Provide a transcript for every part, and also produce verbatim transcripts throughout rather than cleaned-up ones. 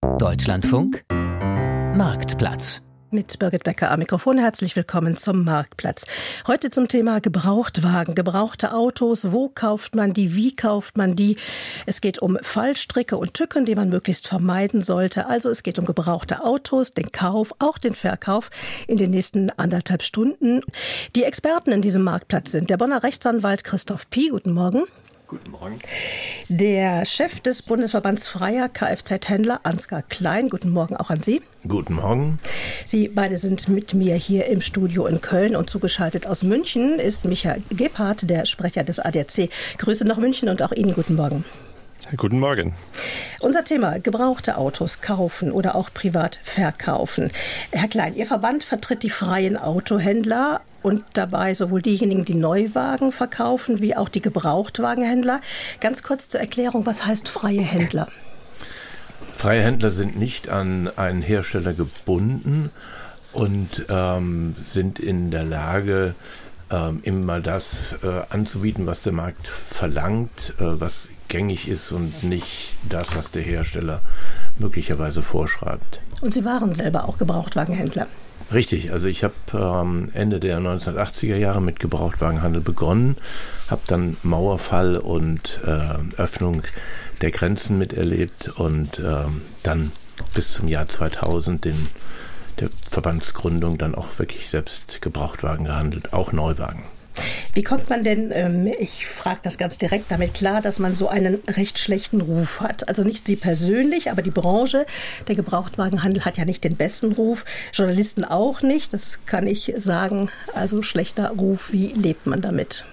Deutschlandfunk Marktplatz. Mit Birgit Becker am Mikrofon. Herzlich willkommen zum Marktplatz. Heute zum Thema Gebrauchtwagen, gebrauchte Autos. Wo kauft man die? Wie kauft man die? Es geht um Fallstricke und Tücken, die man möglichst vermeiden sollte. Also es geht um gebrauchte Autos, den Kauf, auch den Verkauf in den nächsten anderthalb Stunden. Die Experten in diesem Marktplatz sind der Bonner Rechtsanwalt Christoph Pie. Guten Morgen. Guten Morgen. Der Chef des Bundesverbands Freier Kfz-Händler, Ansgar Klein. Guten Morgen auch an Sie. Guten Morgen. Sie beide sind mit mir hier im Studio in Köln und zugeschaltet aus München ist Michael Gebhardt, der Sprecher des A D A C. Grüße nach München und auch Ihnen guten Morgen. Guten Morgen. Unser Thema: gebrauchte Autos kaufen oder auch privat verkaufen. Herr Klein, Ihr Verband vertritt die freien Autohändler und dabei sowohl diejenigen, die Neuwagen verkaufen, wie auch die Gebrauchtwagenhändler. Ganz kurz zur Erklärung, was heißt freie Händler? Freie Händler sind nicht an einen Hersteller gebunden und ähm, sind in der Lage, ähm, immer das äh, anzubieten, was der Markt verlangt, äh, was gängig ist und nicht das, was der Hersteller möglicherweise vorschreibt. Und Sie waren selber auch Gebrauchtwagenhändler? Richtig, also ich habe ähm, Ende der neunzehnhundertachtziger Jahre mit Gebrauchtwagenhandel begonnen, habe dann Mauerfall und äh, Öffnung der Grenzen miterlebt und ähm, dann bis zum Jahr zweitausend, den, der Verbandsgründung, dann auch wirklich selbst Gebrauchtwagen gehandelt, auch Neuwagen. Wie kommt man denn, ähm, ich frage das ganz direkt, damit klar, dass man so einen recht schlechten Ruf hat? Also nicht Sie persönlich, aber die Branche. Der Gebrauchtwagenhandel hat ja nicht den besten Ruf, Journalisten auch nicht, das kann ich sagen. Also schlechter Ruf, wie lebt man damit?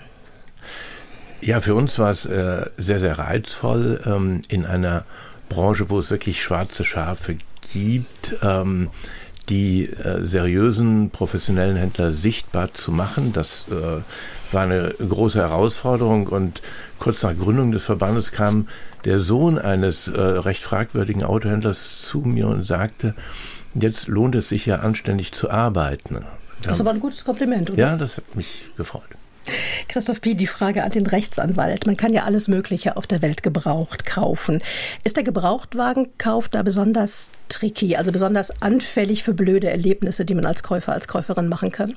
Ja, für uns war es äh, sehr, sehr reizvoll, ähm, in einer Branche, wo es wirklich schwarze Schafe gibt, ähm, die äh, seriösen, professionellen Händler sichtbar zu machen. Das äh, war eine große Herausforderung und kurz nach Gründung des Verbandes kam der Sohn eines äh, recht fragwürdigen Autohändlers zu mir und sagte, jetzt lohnt es sich ja anständig zu arbeiten. Das ist aber ein gutes Kompliment, oder? Ja, das hat mich gefreut. Christoph Pie, die Frage an den Rechtsanwalt. Man kann ja alles Mögliche auf der Welt gebraucht kaufen. Ist der Gebrauchtwagenkauf da besonders tricky, also besonders anfällig für blöde Erlebnisse, die man als Käufer, als Käuferin machen kann?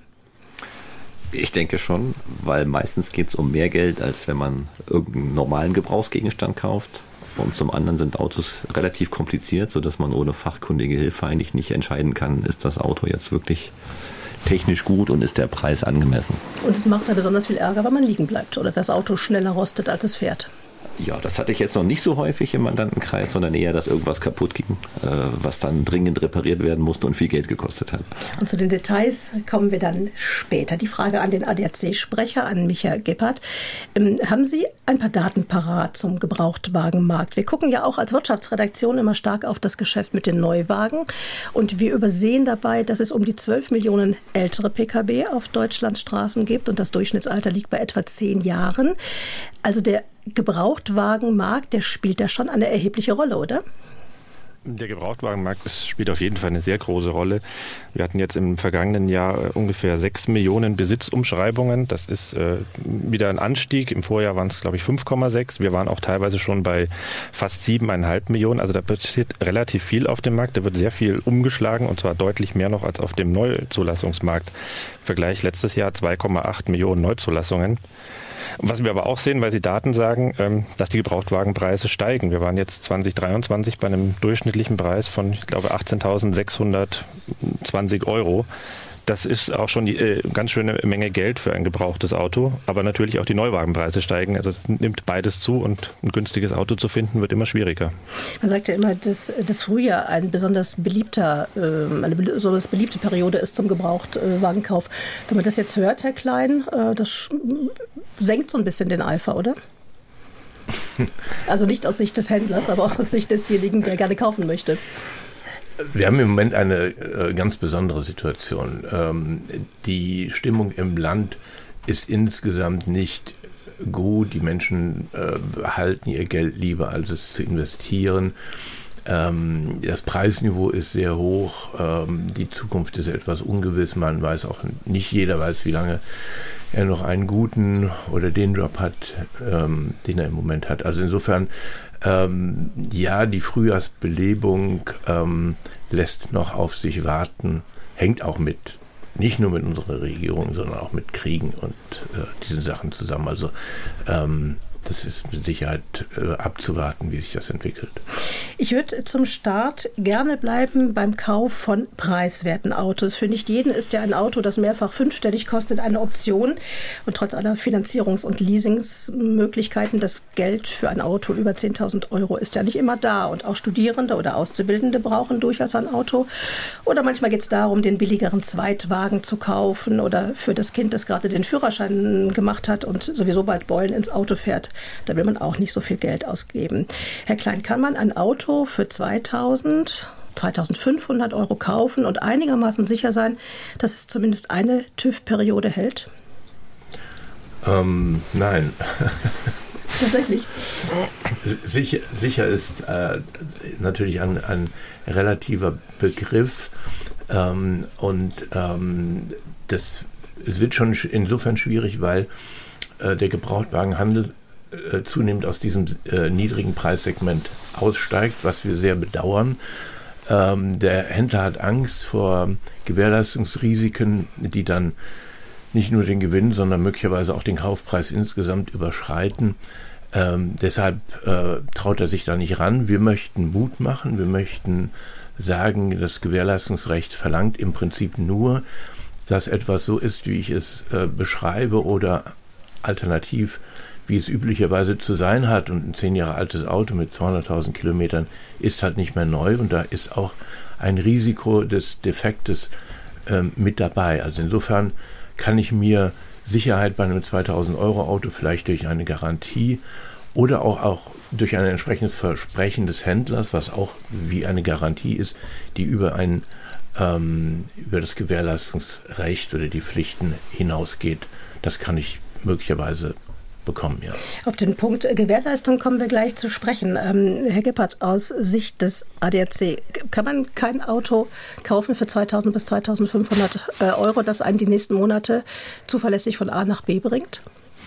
Ich denke schon, weil meistens geht es um mehr Geld, als wenn man irgendeinen normalen Gebrauchsgegenstand kauft. Und zum anderen sind Autos relativ kompliziert, sodass man ohne fachkundige Hilfe eigentlich nicht entscheiden kann, ist das Auto jetzt wirklich technisch gut und ist der Preis angemessen. Und es macht da besonders viel Ärger, wenn man liegen bleibt oder das Auto schneller rostet, als es fährt. Ja, das hatte ich jetzt noch nicht so häufig im Mandantenkreis, sondern eher, dass irgendwas kaputt ging, äh, was dann dringend repariert werden musste und viel Geld gekostet hat. Und zu den Details kommen wir dann später. Die Frage an den A D A C-Sprecher, an Michael Gebhardt. Ähm, haben Sie ein paar Daten parat zum Gebrauchtwagenmarkt? Wir gucken ja auch als Wirtschaftsredaktion immer stark auf das Geschäft mit den Neuwagen und wir übersehen dabei, dass es um die zwölf Millionen ältere Pkw auf Deutschlands Straßen gibt und das Durchschnittsalter liegt bei etwa zehn Jahren. Also der Gebrauchtwagenmarkt, der spielt da schon eine erhebliche Rolle, oder? Der Gebrauchtwagenmarkt spielt auf jeden Fall eine sehr große Rolle. Wir hatten jetzt im vergangenen Jahr ungefähr sechs Millionen Besitzumschreibungen. Das ist äh, wieder ein Anstieg. Im Vorjahr waren es, glaube ich, fünf Komma sechs. Wir waren auch teilweise schon bei fast sieben Komma fünf Millionen. Also da passiert relativ viel auf dem Markt. Da wird sehr viel umgeschlagen und zwar deutlich mehr noch als auf dem Neuzulassungsmarkt. Vergleich letztes Jahr zwei Komma acht Millionen Neuzulassungen. Was wir aber auch sehen, weil Sie Daten sagen, dass die Gebrauchtwagenpreise steigen. Wir waren jetzt zwanzig dreiundzwanzig bei einem durchschnittlichen Preis von, ich glaube, achtzehntausendsechshundertzwanzig Euro. Das ist auch schon eine äh, ganz schöne Menge Geld für ein gebrauchtes Auto. Aber natürlich auch die Neuwagenpreise steigen. Also es nimmt beides zu und ein günstiges Auto zu finden wird immer schwieriger. Man sagt ja immer, dass das Frühjahr ein besonders beliebter, äh, eine besonders beliebte Periode ist zum Gebrauchtwagenkauf. Wenn man das jetzt hört, Herr Klein, äh, das senkt so ein bisschen den Eifer, oder? Also nicht aus Sicht des Händlers, aber aus Sicht desjenigen, der gerne kaufen möchte. Wir haben im Moment eine äh, ganz besondere Situation. Ähm, die Stimmung im Land ist insgesamt nicht gut. Die Menschen äh, behalten ihr Geld lieber, als es zu investieren. Ähm, das Preisniveau ist sehr hoch, ähm, die Zukunft ist etwas ungewiss, man weiß auch, nicht jeder weiß, wie lange er noch einen guten oder den Job hat, ähm, den er im Moment hat. Also insofern, ähm, ja, die Frühjahrsbelebung ähm, lässt noch auf sich warten, hängt auch mit, nicht nur mit unserer Regierung, sondern auch mit Kriegen und äh, diesen Sachen zusammen. Also ähm, das ist mit Sicherheit äh, abzuwarten, wie sich das entwickelt. Ich würde zum Start gerne bleiben beim Kauf von preiswerten Autos. Für nicht jeden ist ja ein Auto, das mehrfach fünfstellig kostet, eine Option. Und trotz aller Finanzierungs- und Leasingsmöglichkeiten, das Geld für ein Auto über zehntausend Euro ist ja nicht immer da. Und auch Studierende oder Auszubildende brauchen durchaus ein Auto. Oder manchmal geht es darum, den billigeren Zweitwagen zu kaufen oder für das Kind, das gerade den Führerschein gemacht hat und sowieso bald Beulen ins Auto fährt. Da will man auch nicht so viel Geld ausgeben. Herr Klein, kann man ein Auto für zweitausend, zweitausendfünfhundert Euro kaufen und einigermaßen sicher sein, dass es zumindest eine TÜV-Periode hält? Ähm, nein. Tatsächlich. Sicher, sicher ist äh, natürlich ein, ein relativer Begriff ähm, und ähm, das, es wird schon insofern schwierig, weil äh, der Gebrauchtwagenhandel äh, zunehmend aus diesem äh, niedrigen Preissegment aussteigt, was wir sehr bedauern. Ähm, der Händler hat Angst vor Gewährleistungsrisiken, die dann nicht nur den Gewinn, sondern möglicherweise auch den Kaufpreis insgesamt überschreiten. Ähm, deshalb äh, traut er sich da nicht ran. Wir möchten Mut machen. Wir möchten sagen, das Gewährleistungsrecht verlangt im Prinzip nur, dass etwas so ist, wie ich es äh, beschreibe oder alternativ, wie es üblicherweise zu sein hat. Und ein zehn Jahre altes Auto mit zweihunderttausend Kilometern ist halt nicht mehr neu. Und da ist auch ein Risiko des Defektes ähm, mit dabei. Also insofern kann ich mir Sicherheit bei einem zweitausend Euro Auto vielleicht durch eine Garantie oder auch, auch durch ein entsprechendes Versprechen des Händlers, was auch wie eine Garantie ist, die über ein ähm, über das Gewährleistungsrecht oder die Pflichten hinausgeht. Das kann ich möglicherweise bekommen, ja. Auf den Punkt Gewährleistung kommen wir gleich zu sprechen. Ähm, Herr Gebhardt, aus Sicht des A D A C, kann man kein Auto kaufen für zweitausend bis zweitausendfünfhundert Euro, das einen die nächsten Monate zuverlässig von A nach B bringt?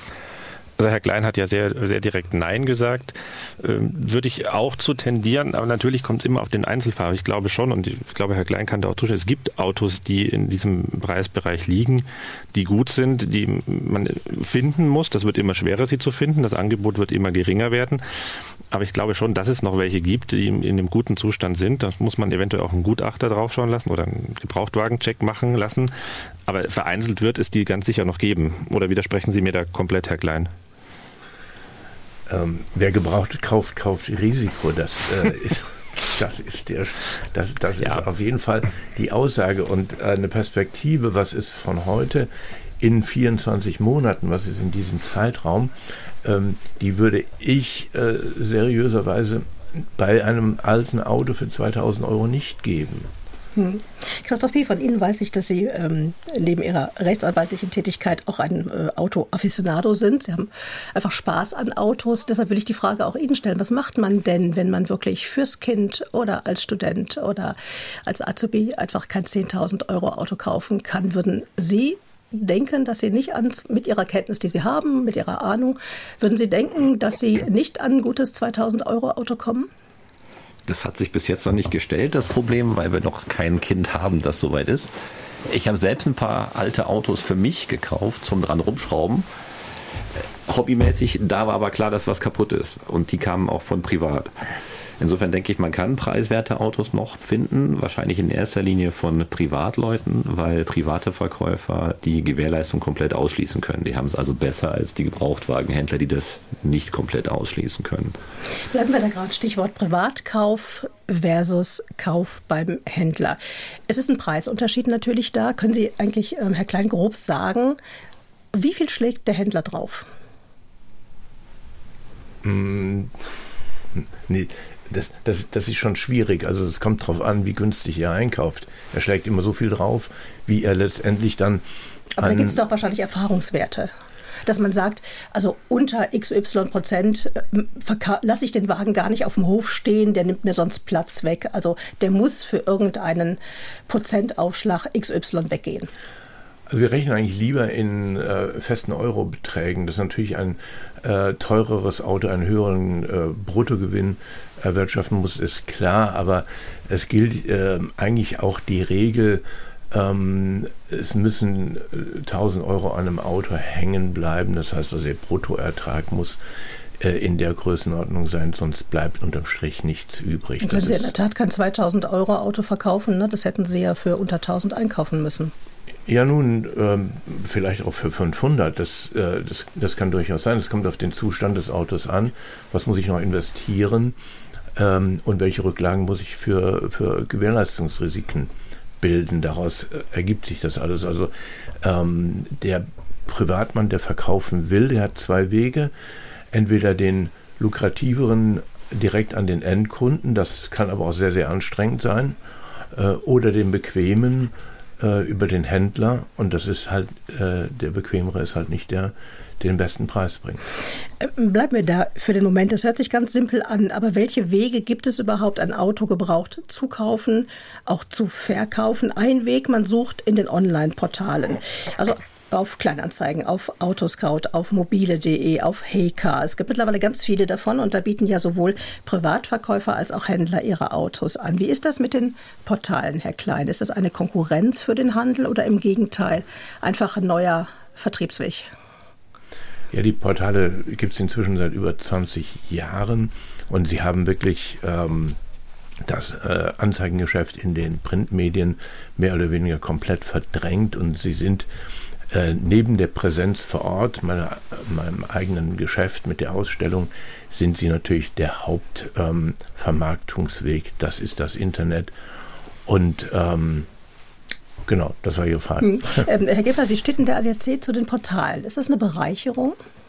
Also Herr Klein hat ja sehr, sehr direkt Nein gesagt. Ähm, würde ich auch zu tendieren, aber natürlich kommt es immer auf den Einzelfahrer. Ich glaube schon, und ich glaube, Herr Klein kann da auch zustimmen, es gibt Autos, die in diesem Preisbereich liegen, die gut sind, die man finden muss. Das wird immer schwerer, sie zu finden. Das Angebot wird immer geringer werden. Aber ich glaube schon, dass es noch welche gibt, die in einem guten Zustand sind. Da muss man eventuell auch einen Gutachter draufschauen lassen oder einen Gebrauchtwagencheck machen lassen. Aber vereinzelt wird es die ganz sicher noch geben. Oder widersprechen Sie mir da komplett, Herr Klein? Ähm, wer gebraucht kauft, kauft Risiko. Das äh, ist, das ist der, das, das ja. ist auf jeden Fall die Aussage und eine Perspektive. Was ist von heute in vierundzwanzig Monaten? Was ist in diesem Zeitraum? Ähm, die würde ich äh, seriöserweise bei einem alten Auto für zweitausend Euro nicht geben. Hm. Christoph P., von Ihnen weiß ich, dass Sie ähm, neben Ihrer rechtsanwaltlichen Tätigkeit auch ein äh, Auto-Afficionado sind. Sie haben einfach Spaß an Autos. Deshalb will ich die Frage auch Ihnen stellen. Was macht man denn, wenn man wirklich fürs Kind oder als Student oder als Azubi einfach kein zehntausend Euro Auto kaufen kann? Würden Sie denken, dass Sie nicht an, mit Ihrer Kenntnis, die Sie haben, mit Ihrer Ahnung, würden Sie denken, dass Sie nicht an ein gutes zweitausend Euro Auto kommen? Das hat sich bis jetzt noch nicht gestellt, das Problem, weil wir noch kein Kind haben, das soweit ist. Ich habe selbst ein paar alte Autos für mich gekauft, zum dran rumschrauben. Hobbymäßig, da war aber klar, dass was kaputt ist. Und die kamen auch von privat. Insofern denke ich, man kann preiswerte Autos noch finden, wahrscheinlich in erster Linie von Privatleuten, weil private Verkäufer die Gewährleistung komplett ausschließen können. Die haben es also besser als die Gebrauchtwagenhändler, die das nicht komplett ausschließen können. Bleiben wir da gerade, Stichwort Privatkauf versus Kauf beim Händler. Es ist ein Preisunterschied natürlich da. Können Sie eigentlich, ähm, Herr Klein, grob sagen, wie viel schlägt der Händler drauf? Mm, nee. Das, das, das ist schon schwierig. Also es kommt darauf an, wie günstig er einkauft. Er schlägt immer so viel drauf, wie er letztendlich dann Aber da gibt es doch wahrscheinlich Erfahrungswerte. Dass man sagt, also unter X Y Prozent lasse ich den Wagen gar nicht auf dem Hof stehen, der nimmt mir sonst Platz weg. Also der muss für irgendeinen Prozentaufschlag X Y weggehen. Also wir rechnen eigentlich lieber in äh, festen Eurobeträgen. Das ist natürlich ein äh, teureres Auto, einen höheren äh, Bruttogewinn erwirtschaften muss, ist klar. Aber es gilt äh, eigentlich auch die Regel, ähm, es müssen äh, tausend Euro an einem Auto hängen bleiben. Das heißt also, der Bruttoertrag muss äh, in der Größenordnung sein, sonst bleibt unterm Strich nichts übrig. Und wenn Sie in der Tat kein zweitausend Euro Auto verkaufen, ne, das hätten Sie ja für unter tausend einkaufen müssen. Ja, nun, ähm, vielleicht auch für fünfhundert, das, äh, das, das kann durchaus sein. Es kommt auf den Zustand des Autos an. Was muss ich noch investieren ähm, und welche Rücklagen muss ich für, für Gewährleistungsrisiken bilden? Daraus äh, ergibt sich das alles. Also ähm, der Privatmann, der verkaufen will, der hat zwei Wege. Entweder den lukrativeren direkt an den Endkunden, das kann aber auch sehr, sehr anstrengend sein, äh, oder den bequemen über den Händler, und das ist halt, äh, der bequemere ist halt nicht der, der den besten Preis bringt. Bleib mir da für den Moment, das hört sich ganz simpel an, aber welche Wege gibt es überhaupt, ein Auto gebraucht zu kaufen, auch zu verkaufen? Ein Weg, man sucht in den Online-Portalen. Also auf Kleinanzeigen, auf Autoscout, auf mobile punkt de, auf Heycar. Es gibt mittlerweile ganz viele davon und da bieten ja sowohl Privatverkäufer als auch Händler ihre Autos an. Wie ist das mit den Portalen, Herr Klein? Ist das eine Konkurrenz für den Handel oder im Gegenteil einfach ein neuer Vertriebsweg? Ja, die Portale gibt es inzwischen seit über zwanzig Jahren und sie haben wirklich ähm, das äh, Anzeigengeschäft in den Printmedien mehr oder weniger komplett verdrängt und sie sind neben der Präsenz vor Ort, meiner, meinem eigenen Geschäft mit der Ausstellung, sind sie natürlich der Hauptvermarktungsweg. Ähm, das ist das Internet. Und ähm, genau, das war Ihre Frage. Hm. Ähm, Herr Gebhardt, wie steht denn der A D A C zu den Portalen? Ist das eine Bereicherung?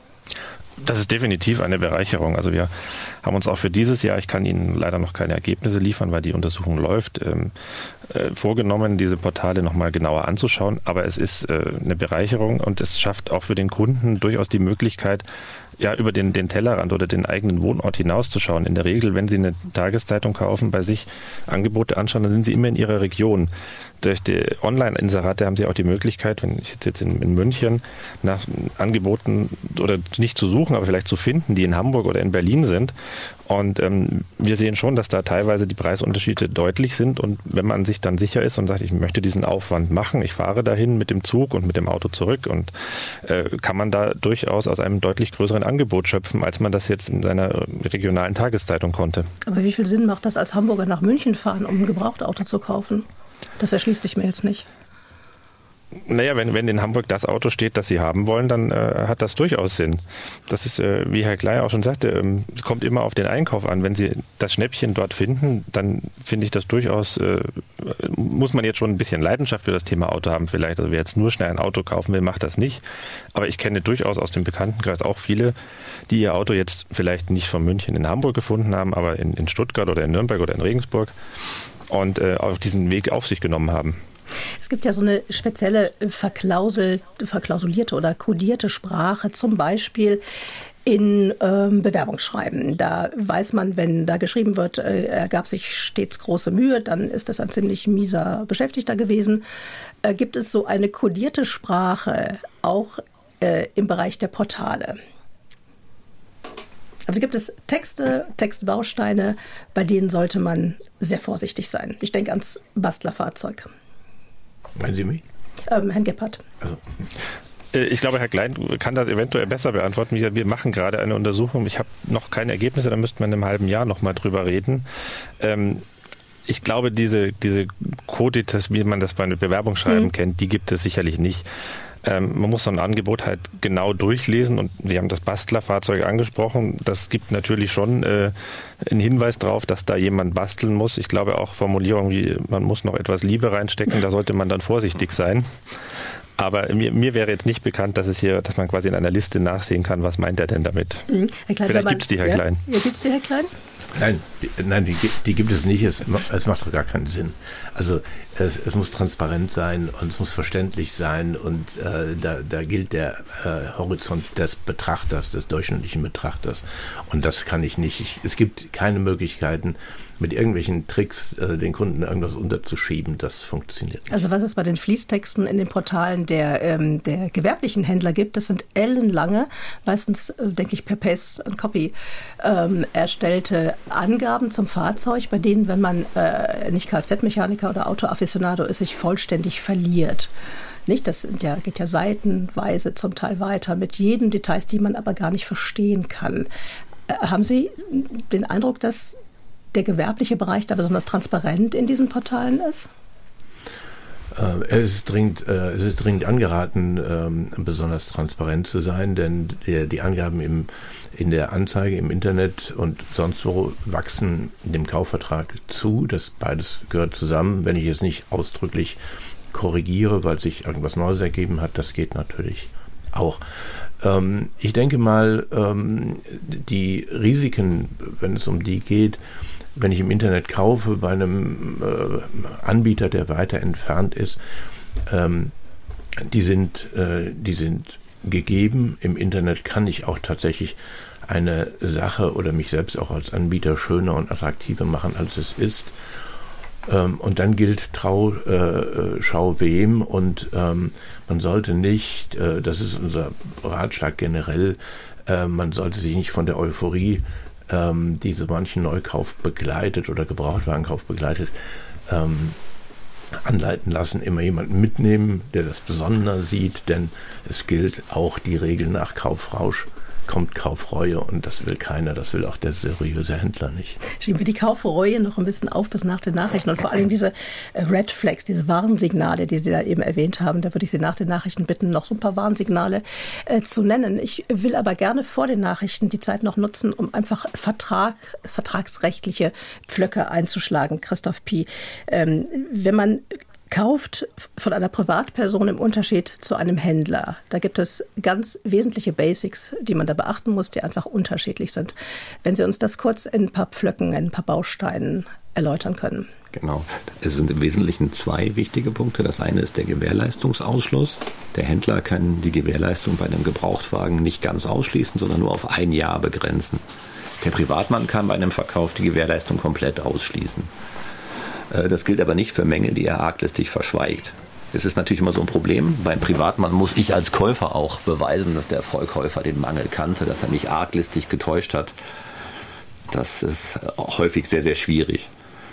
Das ist definitiv eine Bereicherung. Also wir haben uns auch für dieses Jahr, ich kann Ihnen leider noch keine Ergebnisse liefern, weil die Untersuchung läuft, ähm, äh, vorgenommen, diese Portale nochmal genauer anzuschauen. Aber es ist äh, eine Bereicherung und es schafft auch für den Kunden durchaus die Möglichkeit, ja, über den, den Tellerrand oder den eigenen Wohnort hinauszuschauen. In der Regel, wenn Sie eine Tageszeitung kaufen, bei sich Angebote anschauen, dann sind Sie immer in Ihrer Region. Durch die Online-Inserate haben Sie auch die Möglichkeit, wenn ich sitze jetzt in, in München, nach Angeboten oder nicht zu suchen, aber vielleicht zu finden, die in Hamburg oder in Berlin sind. Und ähm, wir sehen schon, dass da teilweise die Preisunterschiede deutlich sind. Und wenn man sich dann sicher ist und sagt, ich möchte diesen Aufwand machen, ich fahre dahin mit dem Zug und mit dem Auto zurück und äh, kann man da durchaus aus einem deutlich größeren Angebot schöpfen, als man das jetzt in seiner regionalen Tageszeitung konnte. Aber wie viel Sinn macht das, als Hamburger nach München fahren, um ein Gebrauchtauto zu kaufen? Das erschließt sich mir jetzt nicht. Naja, wenn, wenn in Hamburg das Auto steht, das Sie haben wollen, dann äh, hat das durchaus Sinn. Das ist, äh, wie Herr Klein auch schon sagte, ähm, es kommt immer auf den Einkauf an. Wenn Sie das Schnäppchen dort finden, dann finde ich das durchaus, äh, muss man jetzt schon ein bisschen Leidenschaft für das Thema Auto haben vielleicht. Also wer jetzt nur schnell ein Auto kaufen will, macht das nicht. Aber ich kenne durchaus aus dem Bekanntenkreis auch viele, die ihr Auto jetzt vielleicht nicht von München in Hamburg gefunden haben, aber in, in Stuttgart oder in Nürnberg oder in Regensburg und äh, auf diesen Weg auf sich genommen haben. Es gibt ja so eine spezielle verklausel, verklausulierte oder kodierte Sprache, zum Beispiel in ähm, Bewerbungsschreiben. Da weiß man, wenn da geschrieben wird, äh, er gab sich stets große Mühe, dann ist das ein ziemlich mieser Beschäftigter gewesen. Äh, gibt es so eine kodierte Sprache auch äh, im Bereich der Portale? Also gibt es Texte, Textbausteine, bei denen sollte man sehr vorsichtig sein. Ich denke ans Bastlerfahrzeug. Meinen Sie mich? Ähm, Herrn Gebhardt. Also. Ich glaube, Herr Klein kann das eventuell besser beantworten. Wir machen gerade eine Untersuchung. Ich habe noch keine Ergebnisse, da müsste man in einem halben Jahr noch mal drüber reden. Ähm, ich glaube, diese, diese Coditas, wie man das bei einem Bewerbungsschreiben mhm. kennt, die gibt es sicherlich nicht. Ähm, man muss so ein Angebot halt genau durchlesen und Sie haben das Bastlerfahrzeug angesprochen. Das gibt natürlich schon äh, einen Hinweis darauf, dass da jemand basteln muss. Ich glaube auch Formulierungen wie, man muss noch etwas Liebe reinstecken, da sollte man dann vorsichtig sein. Aber mir, mir wäre jetzt nicht bekannt, dass es hier, dass man quasi in einer Liste nachsehen kann, was meint er denn damit. Mhm. Herr Klein, vielleicht gibt es die, Herr ja, Klein. Ja, gibt es die, Herr Klein? Nein, die, nein, die, die gibt es nicht. Es, es macht doch gar keinen Sinn. Also es, es muss transparent sein und es muss verständlich sein und äh, da, da gilt der äh, Horizont des Betrachters, des durchschnittlichen Betrachters. Und das kann ich nicht. Ich, es gibt keine Möglichkeiten, mit irgendwelchen Tricks äh, den Kunden irgendwas unterzuschieben. Das funktioniert nicht. Also was es bei den Fließtexten in den Portalen der, ähm, der gewerblichen Händler gibt, das sind ellenlange, meistens, äh, denke ich, per Paste and Copy ähm, erstellte Angaben zum Fahrzeug, bei denen, wenn man äh, nicht Kfz-Mechaniker oder Autoafficionado ist, sich vollständig verliert. Nicht? Das sind ja, geht ja seitenweise zum Teil weiter mit jeden Details, die man aber gar nicht verstehen kann. Äh, haben Sie den Eindruck, dass der gewerbliche Bereich da besonders transparent in diesen Portalen ist? Äh, es ist dringend, äh, es ist dringend angeraten, ähm, besonders transparent zu sein, denn die, die Angaben im, in der Anzeige im Internet und sonst wo wachsen dem Kaufvertrag zu. Das beides gehört zusammen. Wenn ich es nicht ausdrücklich korrigiere, weil sich irgendwas Neues ergeben hat, das geht natürlich auch. Ähm, ich denke mal, ähm, die Risiken, wenn es um die geht, wenn ich im Internet kaufe bei einem äh, Anbieter, der weiter entfernt ist, ähm, die sind, äh, die sind gegeben. Im Internet kann ich auch tatsächlich eine Sache oder mich selbst auch als Anbieter schöner und attraktiver machen, als es ist. Ähm, und dann gilt Trau, äh, schau wem und ähm, man sollte nicht, äh, das ist unser Ratschlag generell, äh, man sollte sich nicht von der Euphorie, ähm, die so manchen Neukauf begleitet oder Gebrauchtwagenkauf begleitet, ähm, anleiten lassen, immer jemanden mitnehmen, der das besonders sieht, denn es gilt auch die Regel nach Kaufrausch kommt Kaufreue und das will keiner, das will auch der seriöse Händler nicht. Schieben wir die Kaufreue noch ein bisschen auf bis nach den Nachrichten und vor allem diese Red Flags, diese Warnsignale, die Sie da eben erwähnt haben, da würde ich Sie nach den Nachrichten bitten, noch so ein paar Warnsignale äh, zu nennen. Ich will aber gerne vor den Nachrichten die Zeit noch nutzen, um einfach Vertrag, vertragsrechtliche Pflöcke einzuschlagen. Christoph Pi, ähm, wenn man kauft von einer Privatperson im Unterschied zu einem Händler. Da gibt es ganz wesentliche Basics, die man da beachten muss, die einfach unterschiedlich sind. Wenn Sie uns das kurz in ein paar Pflöcken, in ein paar Bausteinen erläutern können. Genau. Es sind im Wesentlichen zwei wichtige Punkte. Das eine ist der Gewährleistungsausschluss. Der Händler kann die Gewährleistung bei einem Gebrauchtwagen nicht ganz ausschließen, sondern nur auf ein Jahr begrenzen. Der Privatmann kann bei einem Verkauf die Gewährleistung komplett ausschließen. Das gilt aber nicht für Mängel, die er arglistig verschweigt. Es ist natürlich immer so ein Problem. Beim Privatmann muss ich als Käufer auch beweisen, dass der Vollkäufer den Mangel kannte, dass er mich arglistig getäuscht hat. Das ist häufig sehr, sehr schwierig.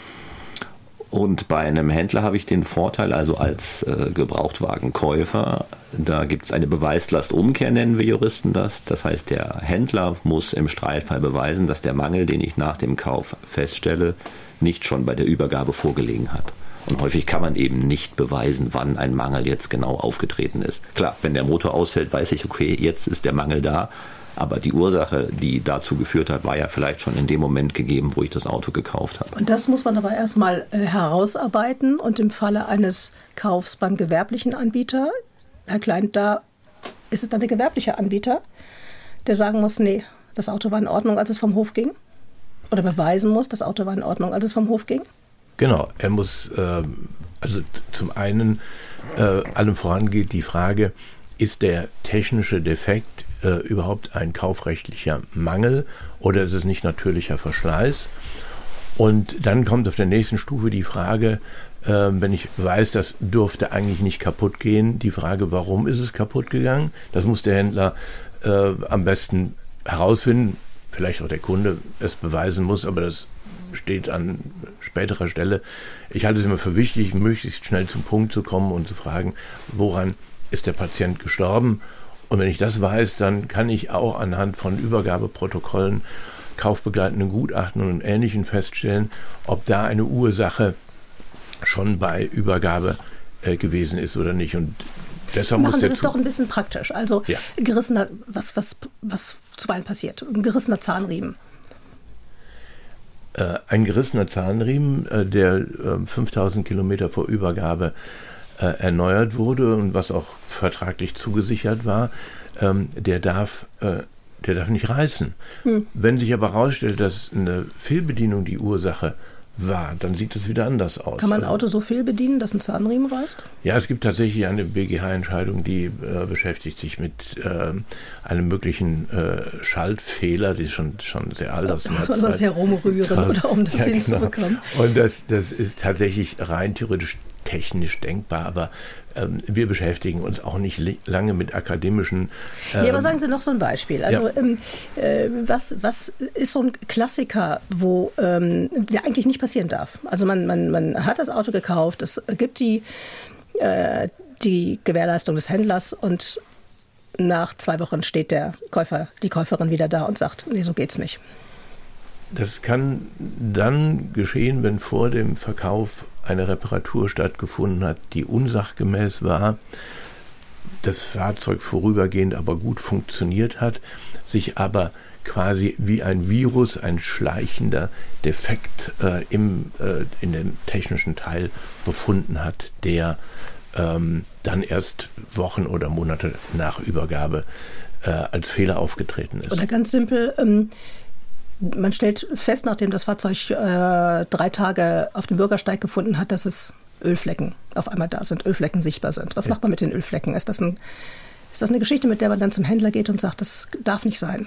Und bei einem Händler habe ich den Vorteil, also als äh, Gebrauchtwagenkäufer, da gibt es eine Beweislastumkehr, nennen wir Juristen das. Das heißt, der Händler muss im Streitfall beweisen, dass der Mangel, den ich nach dem Kauf feststelle, nicht schon bei der Übergabe vorgelegen hat. Und häufig kann man eben nicht beweisen, wann ein Mangel jetzt genau aufgetreten ist. Klar, wenn der Motor ausfällt, weiß ich, okay, jetzt ist der Mangel da. Aber die Ursache, die dazu geführt hat, war ja vielleicht schon in dem Moment gegeben, wo ich das Auto gekauft habe. Und das muss man aber erstmal äh, herausarbeiten. Und im Falle eines Kaufs beim gewerblichen Anbieter, Herr Klein, da ist es dann der gewerbliche Anbieter, der sagen muss, nee, das Auto war in Ordnung, als es vom Hof ging? Oder beweisen muss, das Auto war in Ordnung, als es vom Hof ging? Genau, er muss, äh, also zum einen, äh, allem voran geht die Frage, ist der technische Defekt äh, überhaupt ein kaufrechtlicher Mangel oder ist es nicht natürlicher Verschleiß? Und dann kommt auf der nächsten Stufe die Frage, äh, wenn ich weiß, das dürfte eigentlich nicht kaputt gehen, die Frage, warum ist es kaputt gegangen? Das muss der Händler äh, am besten herausfinden, vielleicht auch der Kunde es beweisen muss, aber das steht an späterer Stelle. Ich halte es immer für wichtig, möglichst schnell zum Punkt zu kommen und zu fragen, woran ist der Patient gestorben? Und wenn ich das weiß, dann kann ich auch anhand von Übergabeprotokollen, kaufbegleitenden Gutachten und Ähnlichem feststellen, ob da eine Ursache schon bei Übergabe äh, gewesen ist oder nicht. Und deshalb Machen muss wir der das doch ein bisschen praktisch. Also ja. gerissener, was, was, was zuweilen passiert, ein gerissener Zahnriemen. Äh, ein gerissener Zahnriemen, äh, der äh, fünftausend Kilometer vor Übergabe äh, erneuert wurde und was auch vertraglich zugesichert war, ähm, der darf äh, der darf nicht reißen. Hm. Wenn sich aber herausstellt, dass eine Fehlbedienung die Ursache war, dann sieht es wieder anders aus. Kann man ein also, Auto so fehlbedienen, dass ein Zahnriemen reißt? Ja, es gibt tatsächlich eine B G H-Entscheidung, die äh, beschäftigt sich mit äh, einem möglichen äh, Schaltfehler, die ist schon, schon sehr alt. Da muss man was herumrühren, oder um das ja, hinzubekommen. Genau. Und das, das ist tatsächlich rein theoretisch technisch denkbar, aber ähm, wir beschäftigen uns auch nicht le- lange mit akademischen... Ähm, nee, aber sagen Sie noch so ein Beispiel. Also ja. ähm, äh, was, was ist so ein Klassiker, wo ähm, der eigentlich nicht passieren darf? Also man, man, man hat das Auto gekauft, es gibt die, äh, die Gewährleistung des Händlers und nach zwei Wochen steht der Käufer, die Käuferin wieder da und sagt, nee, so geht's nicht. Das kann dann geschehen, wenn vor dem Verkauf eine Reparatur stattgefunden hat, die unsachgemäß war, das Fahrzeug vorübergehend aber gut funktioniert hat, sich aber quasi wie ein Virus, ein schleichender Defekt äh, im, äh, in dem technischen Teil befunden hat, der ähm, dann erst Wochen oder Monate nach Übergabe äh, als Fehler aufgetreten ist. Oder ganz simpel, ähm man stellt fest, nachdem das Fahrzeug äh, drei Tage auf dem Bürgersteig gefunden hat, dass es Ölflecken auf einmal da sind, Ölflecken sichtbar sind. Was ja. macht man mit den Ölflecken? Ist das, ein, ist das eine Geschichte, mit der man dann zum Händler geht und sagt, das darf nicht sein?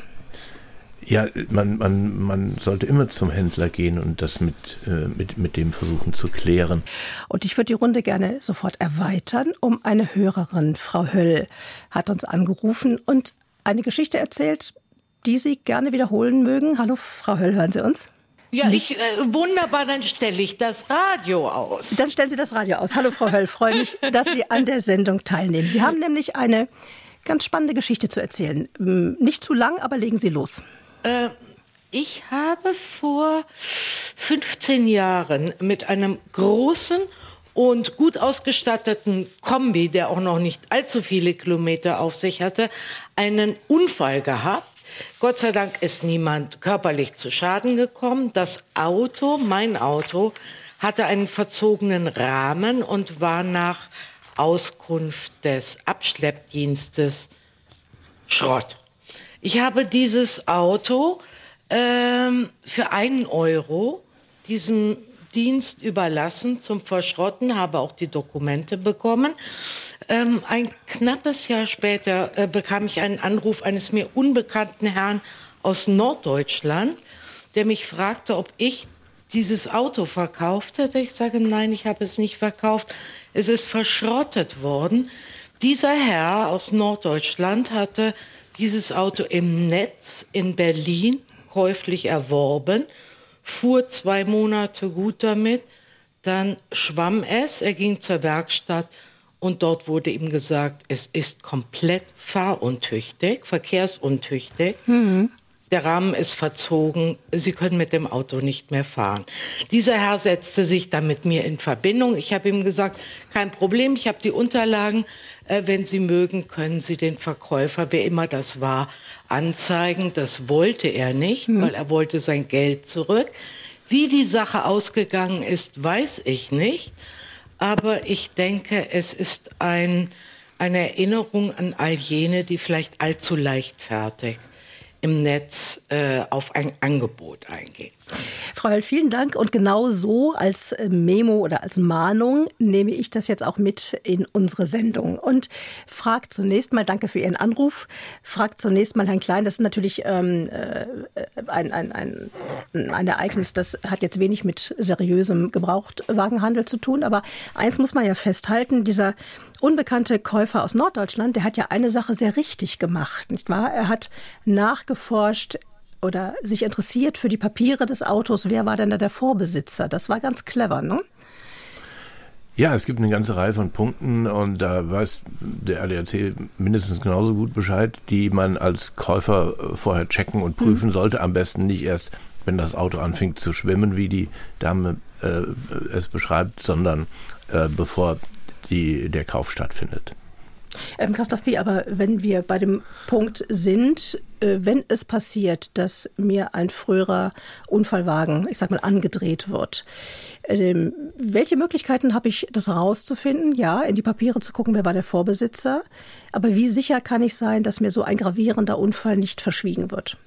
Ja, man, man, man sollte immer zum Händler gehen und das mit, äh, mit, mit dem versuchen zu klären. Und ich würde die Runde gerne sofort erweitern, um eine Hörerin, Frau Höll, hat uns angerufen und eine Geschichte erzählt, die Sie gerne wiederholen mögen. Hallo, Frau Höll, hören Sie uns? Ja, ich, äh, wunderbar, dann stelle ich das Radio aus. Dann stellen Sie das Radio aus. Hallo, Frau Höll, freue mich, dass Sie an der Sendung teilnehmen. Sie haben nämlich eine ganz spannende Geschichte zu erzählen. Nicht zu lang, aber legen Sie los. Äh, ich habe vor fünfzehn Jahren mit einem großen und gut ausgestatteten Kombi, der auch noch nicht allzu viele Kilometer auf sich hatte, einen Unfall gehabt. Gott sei Dank ist niemand körperlich zu Schaden gekommen. Das Auto, mein Auto, hatte einen verzogenen Rahmen und war nach Auskunft des Abschleppdienstes Schrott. Ich habe dieses Auto ähm, für einen Euro diesem Dienst überlassen zum Verschrotten, habe auch die Dokumente bekommen. Ähm, ein knappes Jahr später äh, bekam ich einen Anruf eines mir unbekannten Herrn aus Norddeutschland, der mich fragte, ob ich dieses Auto verkauft hätte. Ich sage, nein, ich habe es nicht verkauft. Es ist verschrottet worden. Dieser Herr aus Norddeutschland hatte dieses Auto im Netz in Berlin käuflich erworben, fuhr zwei Monate gut damit, dann schwamm es, er ging zur Werkstatt und dort wurde ihm gesagt, es ist komplett fahruntüchtig, verkehrsuntüchtig. Mhm. Der Rahmen ist verzogen, Sie können mit dem Auto nicht mehr fahren. Dieser Herr setzte sich dann mit mir in Verbindung. Ich habe ihm gesagt, kein Problem, ich habe die Unterlagen. Äh, wenn Sie mögen, können Sie den Verkäufer, wer immer das war, anzeigen. Das wollte er nicht, mhm. weil er wollte sein Geld zurück. Wie die Sache ausgegangen ist, weiß ich nicht. Aber ich denke, es ist ein, eine Erinnerung an all jene, die vielleicht allzu leichtfertig im Netz äh, auf ein Angebot eingehen. Frau Höll, vielen Dank. Und genau so als Memo oder als Mahnung nehme ich das jetzt auch mit in unsere Sendung. Und fragt zunächst mal, danke für Ihren Anruf, fragt zunächst mal Herrn Klein, das ist natürlich ähm, ein, ein, ein, ein Ereignis, das hat jetzt wenig mit seriösem Gebrauchtwagenhandel zu tun. Aber eins muss man ja festhalten, dieser unbekannte Käufer aus Norddeutschland, der hat ja eine Sache sehr richtig gemacht, nicht wahr? Er hat nachgeforscht oder sich interessiert für die Papiere des Autos. Wer war denn da der Vorbesitzer? Das war ganz clever, ne? Ja, es gibt eine ganze Reihe von Punkten und da weiß der A D A C mindestens genauso gut Bescheid, die man als Käufer vorher checken und prüfen hm. sollte. Am besten nicht erst, wenn das Auto anfängt zu schwimmen, wie die Dame äh, es beschreibt, sondern äh, bevor die, der Kauf stattfindet. Ähm, Christoph B., aber wenn wir bei dem Punkt sind, äh, wenn es passiert, dass mir ein früherer Unfallwagen, ich sag mal, angedreht wird, Ähm, welche Möglichkeiten habe ich, das rauszufinden? Ja, in die Papiere zu gucken, wer war der Vorbesitzer. Aber wie sicher kann ich sein, dass mir so ein gravierender Unfall nicht verschwiegen wird?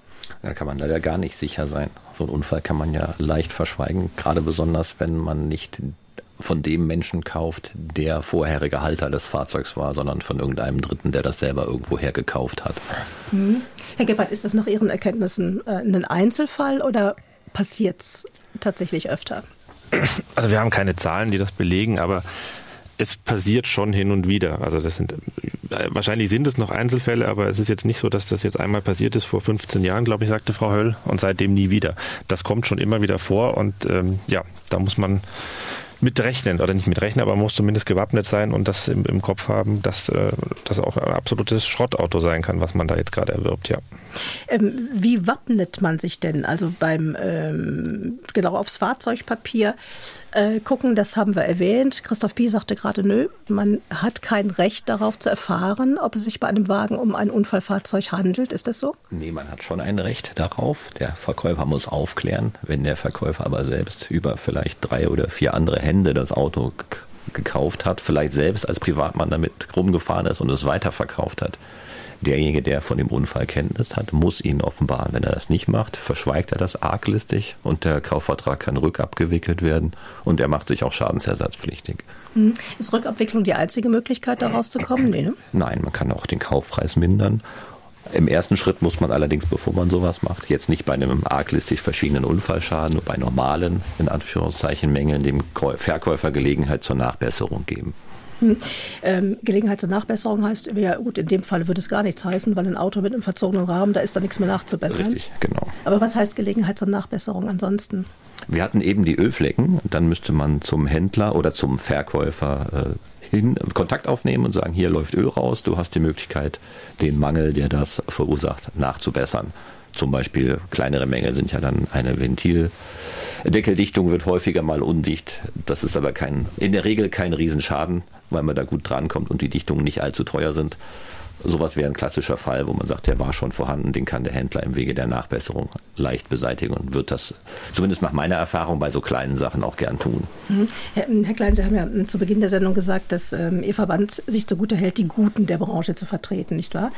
Da kann man leider gar nicht sicher sein. So einen Unfall kann man ja leicht verschweigen, gerade besonders, wenn man nicht von dem Menschen kauft, der vorherige Halter des Fahrzeugs war, sondern von irgendeinem Dritten, der das selber irgendwoher gekauft hat. Hm. Herr Gebhardt, ist das nach Ihren Erkenntnissen äh, ein Einzelfall oder passiert es tatsächlich öfter? Also wir haben keine Zahlen, die das belegen, aber es passiert schon hin und wieder. Also das sind wahrscheinlich sind es noch Einzelfälle, aber es ist jetzt nicht so, dass das jetzt einmal passiert ist vor fünfzehn Jahren, glaube ich, sagte Frau Höll, und seitdem nie wieder. Das kommt schon immer wieder vor und ähm, ja, da muss man mit rechnen, oder nicht mit rechnen, aber man muss zumindest gewappnet sein und das im, im Kopf haben, dass äh, das auch ein absolutes Schrottauto sein kann, was man da jetzt gerade erwirbt, ja. Ähm, wie wappnet man sich denn? Also beim, ähm, genau, aufs Fahrzeugpapier äh, gucken, das haben wir erwähnt. Christoph Pie sagte gerade, nö, man hat kein Recht darauf zu erfahren, ob es sich bei einem Wagen um ein Unfallfahrzeug handelt. Ist das so? Nee, man hat schon ein Recht darauf. Der Verkäufer muss aufklären. Wenn der Verkäufer aber selbst über vielleicht drei oder vier andere Hände das Auto g- gekauft hat, vielleicht selbst als Privatmann damit rumgefahren ist und es weiterverkauft hat, derjenige, der von dem Unfall Kenntnis hat, muss ihn offenbaren. Wenn er das nicht macht, verschweigt er das arglistig und der Kaufvertrag kann rückabgewickelt werden und er macht sich auch schadensersatzpflichtig. Ist Rückabwicklung die einzige Möglichkeit, da rauszukommen? Nee, ne? Nein, man kann auch den Kaufpreis mindern. Im ersten Schritt muss man allerdings, bevor man sowas macht, jetzt nicht bei einem arglistig verschiedenen Unfallschaden, nur bei normalen, in Anführungszeichen, Mängeln dem Verkäufer Gelegenheit zur Nachbesserung geben. Hm. Ähm, Gelegenheit zur Nachbesserung heißt, ja gut, in dem Fall würde es gar nichts heißen, weil ein Auto mit einem verzogenen Rahmen, da ist da nichts mehr nachzubessern. Richtig, genau. Aber was heißt Gelegenheit zur Nachbesserung ansonsten? Wir hatten eben die Ölflecken, dann müsste man zum Händler oder zum Verkäufer äh, hin, Kontakt aufnehmen und sagen, hier läuft Öl raus, du hast die Möglichkeit, den Mangel, der das verursacht, nachzubessern. Zum Beispiel kleinere Mängel sind ja dann eine Ventildeckeldichtung wird häufiger mal undicht. Das ist aber kein, in der Regel kein Riesenschaden, weil man da gut drankommt und die Dichtungen nicht allzu teuer sind. Sowas wäre ein klassischer Fall, wo man sagt, der war schon vorhanden, den kann der Händler im Wege der Nachbesserung leicht beseitigen und wird das zumindest nach meiner Erfahrung bei so kleinen Sachen auch gern tun. Mhm. Herr, Herr Klein, Sie haben ja zu Beginn der Sendung gesagt, dass ähm, Ihr Verband sich zugute hält, die Guten der Branche zu vertreten, nicht wahr?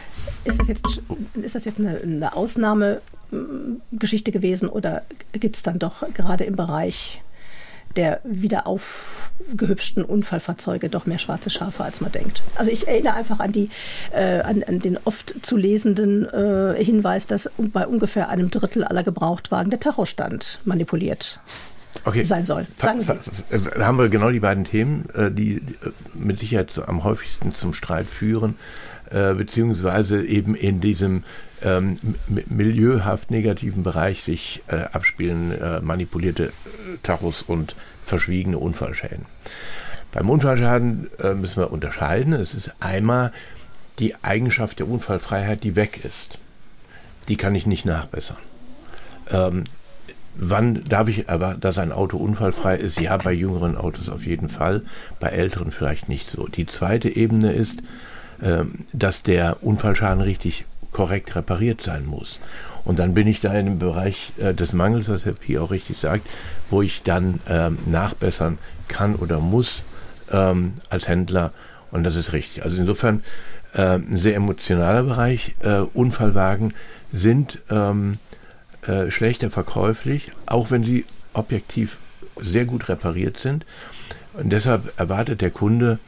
Ist das jetzt, ist das jetzt eine, eine Ausnahmegeschichte gewesen oder gibt es dann doch gerade im Bereich der wieder aufgehübschten Unfallfahrzeuge doch mehr schwarze Schafe, als man denkt? Also ich erinnere einfach an, die, äh, an, an den oft zu lesenden äh, Hinweis, dass bei ungefähr einem Drittel aller Gebrauchtwagen der Tachostand manipuliert okay. sein soll. Sagen Sie. Da haben wir genau die beiden Themen, die mit Sicherheit am häufigsten zum Streit führen, beziehungsweise eben in diesem ähm, milieuhaft negativen Bereich sich äh, abspielen, äh, manipulierte Tachos und verschwiegene Unfallschäden. Beim Unfallschaden äh, müssen wir unterscheiden. Es ist einmal die Eigenschaft der Unfallfreiheit, die weg ist. Die kann ich nicht nachbessern. Ähm, wann darf ich aber, dass ein Auto unfallfrei ist? Ja, bei jüngeren Autos auf jeden Fall, bei älteren vielleicht nicht so. Die zweite Ebene ist, dass der Unfallschaden richtig korrekt repariert sein muss. Und dann bin ich da in dem Bereich äh, des Mangels, was Herr Pie auch richtig sagt, wo ich dann ähm, nachbessern kann oder muss ähm, als Händler. Und das ist richtig. Also insofern äh, ein sehr emotionaler Bereich. Äh, Unfallwagen sind ähm, äh, schlechter verkäuflich, auch wenn sie objektiv sehr gut repariert sind. Und deshalb erwartet der Kunde,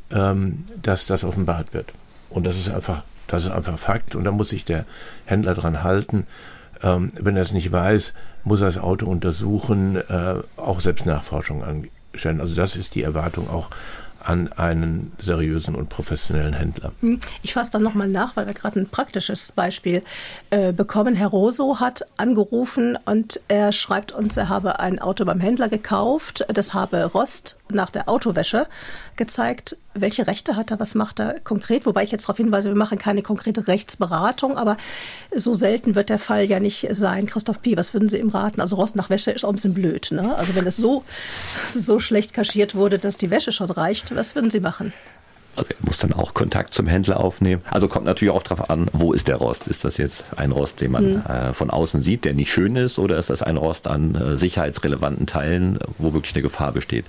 dass das offenbart wird. Und das ist einfach, das ist einfach Fakt. Und da muss sich der Händler dran halten. Ähm, wenn er es nicht weiß, muss er das Auto untersuchen, äh, auch selbst Nachforschungen anstellen. Also das ist die Erwartung auch an einen seriösen und professionellen Händler. Ich fasse dann nochmal nach, weil wir gerade ein praktisches Beispiel äh, bekommen. Herr Roso hat angerufen und er schreibt uns, er habe ein Auto beim Händler gekauft. Das habe Rost nach der Autowäsche gezeigt. Welche Rechte hat er, was macht er konkret? Wobei ich jetzt darauf hinweise, wir machen keine konkrete Rechtsberatung, aber so selten wird der Fall ja nicht sein. Christoph Pie, was würden Sie ihm raten? Also Rost nach Wäsche ist auch ein bisschen blöd, ne? Also wenn es so, so schlecht kaschiert wurde, dass die Wäsche schon reicht, was würden Sie machen? Also er muss dann auch Kontakt zum Händler aufnehmen. Also kommt natürlich auch darauf an, wo ist der Rost? Ist das jetzt ein Rost, den man mhm. äh, von außen sieht, der nicht schön ist, oder ist das ein Rost an äh, sicherheitsrelevanten Teilen, wo wirklich eine Gefahr besteht?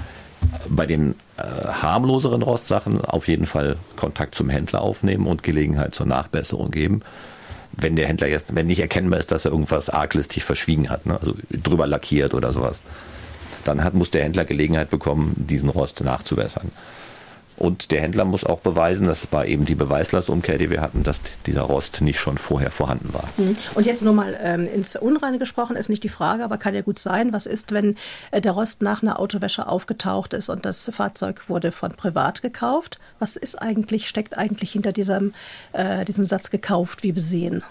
Bei den äh, harmloseren Rostsachen auf jeden Fall Kontakt zum Händler aufnehmen und Gelegenheit zur Nachbesserung geben. Wenn der Händler jetzt, wenn nicht erkennbar ist, dass er irgendwas arglistig verschwiegen hat, ne? Also drüber lackiert oder sowas, dann hat, muss der Händler Gelegenheit bekommen, diesen Rost nachzubessern. Und der Händler muss auch beweisen, das war eben die Beweislastumkehr, die wir hatten, dass dieser Rost nicht schon vorher vorhanden war. Und jetzt nur mal ähm, ins Unreine gesprochen, ist nicht die Frage, aber kann ja gut sein, was ist, wenn äh, der Rost nach einer Autowäsche aufgetaucht ist und das Fahrzeug wurde von privat gekauft? Was ist eigentlich, steckt eigentlich hinter diesem, äh, diesem Satz gekauft wie besehen?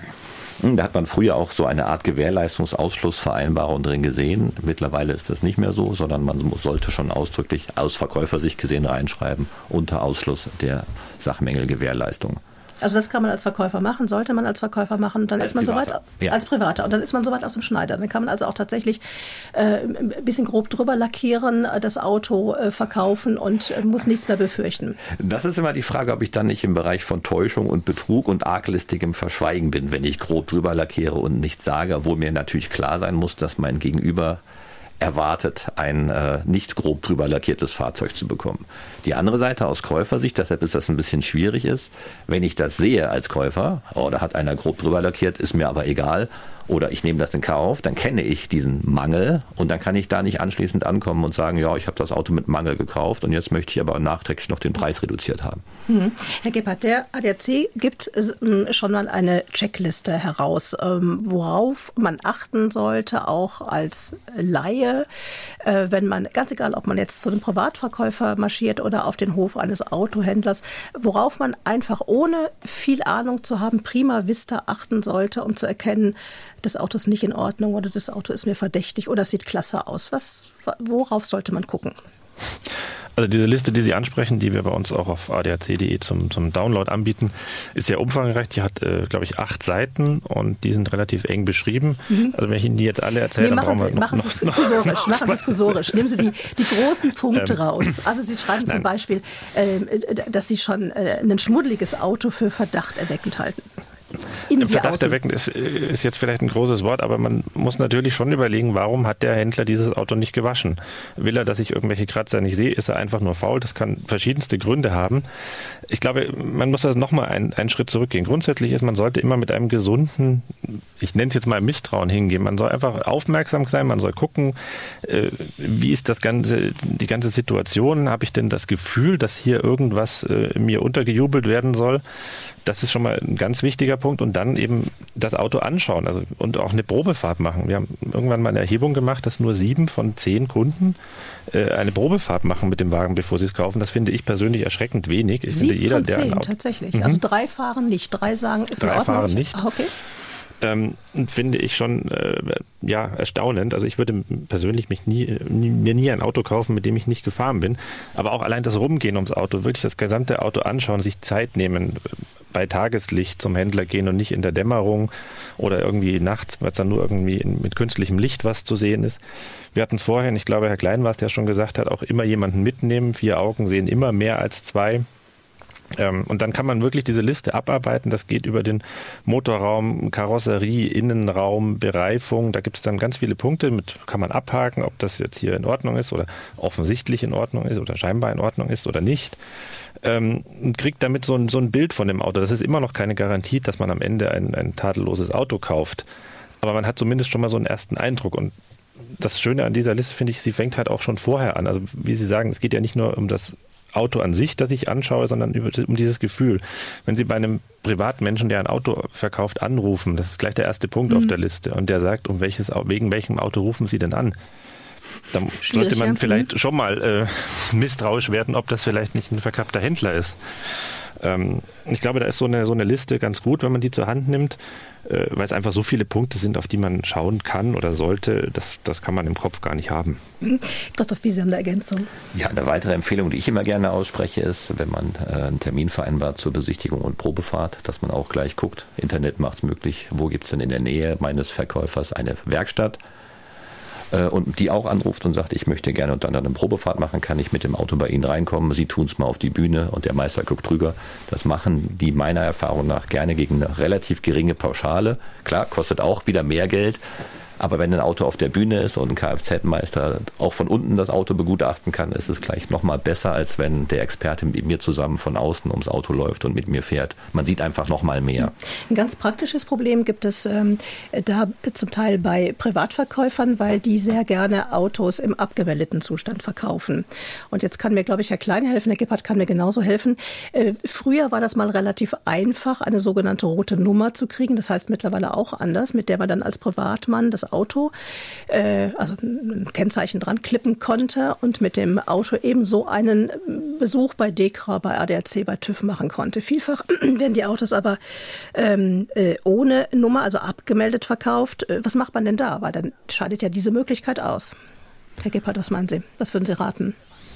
Da hat man früher auch so eine Art Gewährleistungsausschlussvereinbarung drin gesehen. Mittlerweile ist das nicht mehr so, sondern man sollte schon ausdrücklich aus Verkäufersicht gesehen reinschreiben, unter Ausschluss der Sachmängelgewährleistung. Also das kann man als Verkäufer machen, sollte man als Verkäufer machen. Dann als ist man soweit ja. als Privater und dann ist man soweit aus dem Schneider. Dann kann man also auch tatsächlich äh, ein bisschen grob drüber lackieren, das Auto äh, verkaufen und äh, muss nichts mehr befürchten. Das ist immer die Frage, ob ich dann nicht im Bereich von Täuschung und Betrug und arglistigem Verschweigen bin, wenn ich grob drüber lackiere und nichts sage, wo mir natürlich klar sein muss, dass mein Gegenüber erwartet, ein äh, nicht grob drüber lackiertes Fahrzeug zu bekommen. Die andere Seite aus Käufersicht, deshalb ist das ein bisschen schwierig ist, wenn ich das sehe als Käufer, oh, da hat einer grob drüber lackiert, ist mir aber egal, oder ich nehme das in Kauf, dann kenne ich diesen Mangel und dann kann ich da nicht anschließend ankommen und sagen, ja, ich habe das Auto mit Mangel gekauft und jetzt möchte ich aber nachträglich noch den Preis reduziert haben. Hm. Herr Gebhardt, der A D A C gibt schon mal eine Checkliste heraus, worauf man achten sollte, auch als Laie, wenn man, ganz egal, ob man jetzt zu einem Privatverkäufer marschiert oder auf den Hof eines Autohändlers, worauf man einfach ohne viel Ahnung zu haben, prima vista achten sollte, um zu erkennen, das Auto ist nicht in Ordnung oder das Auto ist mir verdächtig oder es sieht klasse aus. Was, worauf sollte man gucken? Also diese Liste, die Sie ansprechen, die wir bei uns auch auf a d a c punkt d e zum, zum Download anbieten, ist sehr umfangreich. Die hat, äh, glaube ich, acht Seiten und die sind relativ eng beschrieben. Mhm. Also wenn ich Ihnen die jetzt alle erzähle, nee, dann brauchen wir noch... Machen Sie es kursorisch, machen Sie es kursorisch. Nehmen Sie die, die großen Punkte ähm, raus. Also Sie schreiben zum nein. Beispiel, äh, dass Sie schon äh, ein schmuddeliges Auto für verdachterweckend halten. Verdachterweckend ist, ist jetzt vielleicht ein großes Wort, aber man muss natürlich schon überlegen, warum hat der Händler dieses Auto nicht gewaschen? Will er, dass ich irgendwelche Kratzer nicht sehe? Ist er einfach nur faul? Das kann verschiedenste Gründe haben. Ich glaube, man muss das nochmal einen, einen Schritt zurückgehen. Grundsätzlich ist, man sollte immer mit einem gesunden, ich nenne es jetzt mal Misstrauen hingehen. Man soll einfach aufmerksam sein, man soll gucken, äh, wie ist das ganze, die ganze Situation? Habe ich denn das Gefühl, dass hier irgendwas äh, mir untergejubelt werden soll? Das ist schon mal ein ganz wichtiger Punkt. Und dann eben das Auto anschauen, also und auch eine Probefahrt machen. Wir haben irgendwann mal eine Erhebung gemacht, dass nur sieben von zehn Kunden äh, eine Probefahrt machen mit dem Wagen, bevor sie es kaufen. Das finde ich persönlich erschreckend wenig. Ich sieben finde, jeder, von zehn, der tatsächlich. Mhm. Also drei fahren nicht, drei sagen, ist in Ordnung. Drei fahren nicht. Ah, okay. Ähm, finde ich schon äh, ja, erstaunend. Also ich würde persönlich mich nie, nie, mir nie ein Auto kaufen, mit dem ich nicht gefahren bin. Aber auch allein das Rumgehen ums Auto, wirklich das gesamte Auto anschauen, sich Zeit nehmen, bei Tageslicht zum Händler gehen und nicht in der Dämmerung oder irgendwie nachts, weil es dann nur irgendwie in, mit künstlichem Licht was zu sehen ist. Wir hatten es vorhin, ich glaube, Herr Klein war es, der schon gesagt hat, auch immer jemanden mitnehmen. Vier Augen sehen immer mehr als zwei. Und dann kann man wirklich diese Liste abarbeiten. Das geht über den Motorraum, Karosserie, Innenraum, Bereifung. Da gibt es dann ganz viele Punkte, mit kann man abhaken, ob das jetzt hier in Ordnung ist oder offensichtlich in Ordnung ist oder scheinbar in Ordnung ist oder nicht. Ähm, kriegt damit so ein, so ein Bild von dem Auto. Das ist immer noch keine Garantie, dass man am Ende ein, ein tadelloses Auto kauft. Aber man hat zumindest schon mal so einen ersten Eindruck. Und das Schöne an dieser Liste finde ich, sie fängt halt auch schon vorher an. Also wie Sie sagen, es geht ja nicht nur um das Auto an sich, das ich anschaue, sondern um dieses Gefühl. Wenn Sie bei einem Privatmenschen, der ein Auto verkauft, anrufen, das ist gleich der erste Punkt mhm. auf der Liste, und der sagt, um welches, wegen welchem Auto rufen Sie denn an? Dann sollte man vielleicht schon mal äh, misstrauisch werden, ob das vielleicht nicht ein verkappter Händler ist. Ähm, ich glaube, da ist so eine, so eine Liste ganz gut, wenn man die zur Hand nimmt, äh, weil es einfach so viele Punkte sind, auf die man schauen kann oder sollte. Das, das kann man im Kopf gar nicht haben. Christoph Bies, Sie haben eine Ergänzung. Ja, eine weitere Empfehlung, die ich immer gerne ausspreche, ist, wenn man äh, einen Termin vereinbart zur Besichtigung und Probefahrt, dass man auch gleich guckt. Internet macht es möglich, wo gibt es denn in der Nähe meines Verkäufers eine Werkstatt? äh, und die auch anruft und sagt, ich möchte gerne und dann eine Probefahrt machen, kann ich mit dem Auto bei Ihnen reinkommen, Sie tun es mal auf die Bühne und der Meister guckt drüber. Das machen die meiner Erfahrung nach gerne gegen eine relativ geringe Pauschale. Klar, kostet auch wieder mehr Geld. Aber wenn ein Auto auf der Bühne ist und ein Kfz-Meister auch von unten das Auto begutachten kann, ist es gleich nochmal besser, als wenn der Experte mit mir zusammen von außen ums Auto läuft und mit mir fährt. Man sieht einfach nochmal mehr. Ein ganz praktisches Problem gibt es ähm, da zum Teil bei Privatverkäufern, weil die sehr gerne Autos im abgemeldeten Zustand verkaufen. Und jetzt kann mir, glaube ich, Herr Klein helfen, Herr Gebhardt kann mir genauso helfen. Äh, früher war das mal relativ einfach, eine sogenannte rote Nummer zu kriegen. Das heißt mittlerweile auch anders, mit der man dann als Privatmann das Auto, äh, also ein Kennzeichen dran klippen konnte und mit dem Auto ebenso einen Besuch bei DEKRA, bei A D A C, bei TÜV machen konnte. Vielfach werden die Autos aber ähm, äh, ohne Nummer, also abgemeldet verkauft. Äh, was macht man denn da? Weil dann scheidet ja diese Möglichkeit aus. Herr Gebhardt, was meinen Sie? Was würden Sie raten?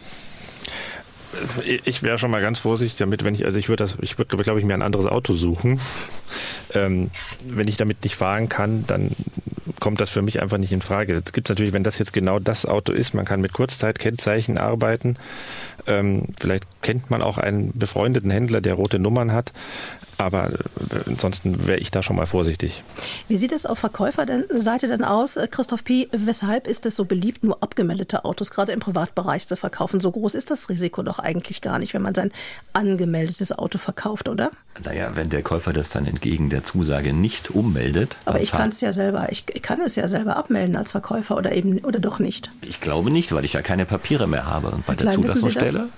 Ich wäre schon mal ganz vorsichtig damit, wenn ich, also ich würde das, ich würde, glaube ich, mir ein anderes Auto suchen. Ähm, wenn ich damit nicht fahren kann, dann kommt das für mich einfach nicht in Frage. Es gibt natürlich, wenn das jetzt genau das Auto ist, man kann mit Kurzzeitkennzeichen arbeiten. Ähm, vielleicht kennt man auch einen befreundeten Händler, der rote Nummern hat. Aber äh, ansonsten wäre ich da schon mal vorsichtig. Wie sieht es auf Verkäuferseite denn aus? Christoph Pi, weshalb ist es so beliebt, nur abgemeldete Autos gerade im Privatbereich zu verkaufen? So groß ist das Risiko doch eigentlich gar nicht, wenn man sein angemeldetes Auto verkauft, oder? Naja, wenn der Käufer das dann entgegen der Zusage nicht ummeldet. Aber ich kann es ja selber, ich kann es ja selber abmelden als Verkäufer oder eben oder doch nicht. Ich glaube nicht, weil ich ja keine Papiere mehr habe. Und bei der Zulassungsstelle?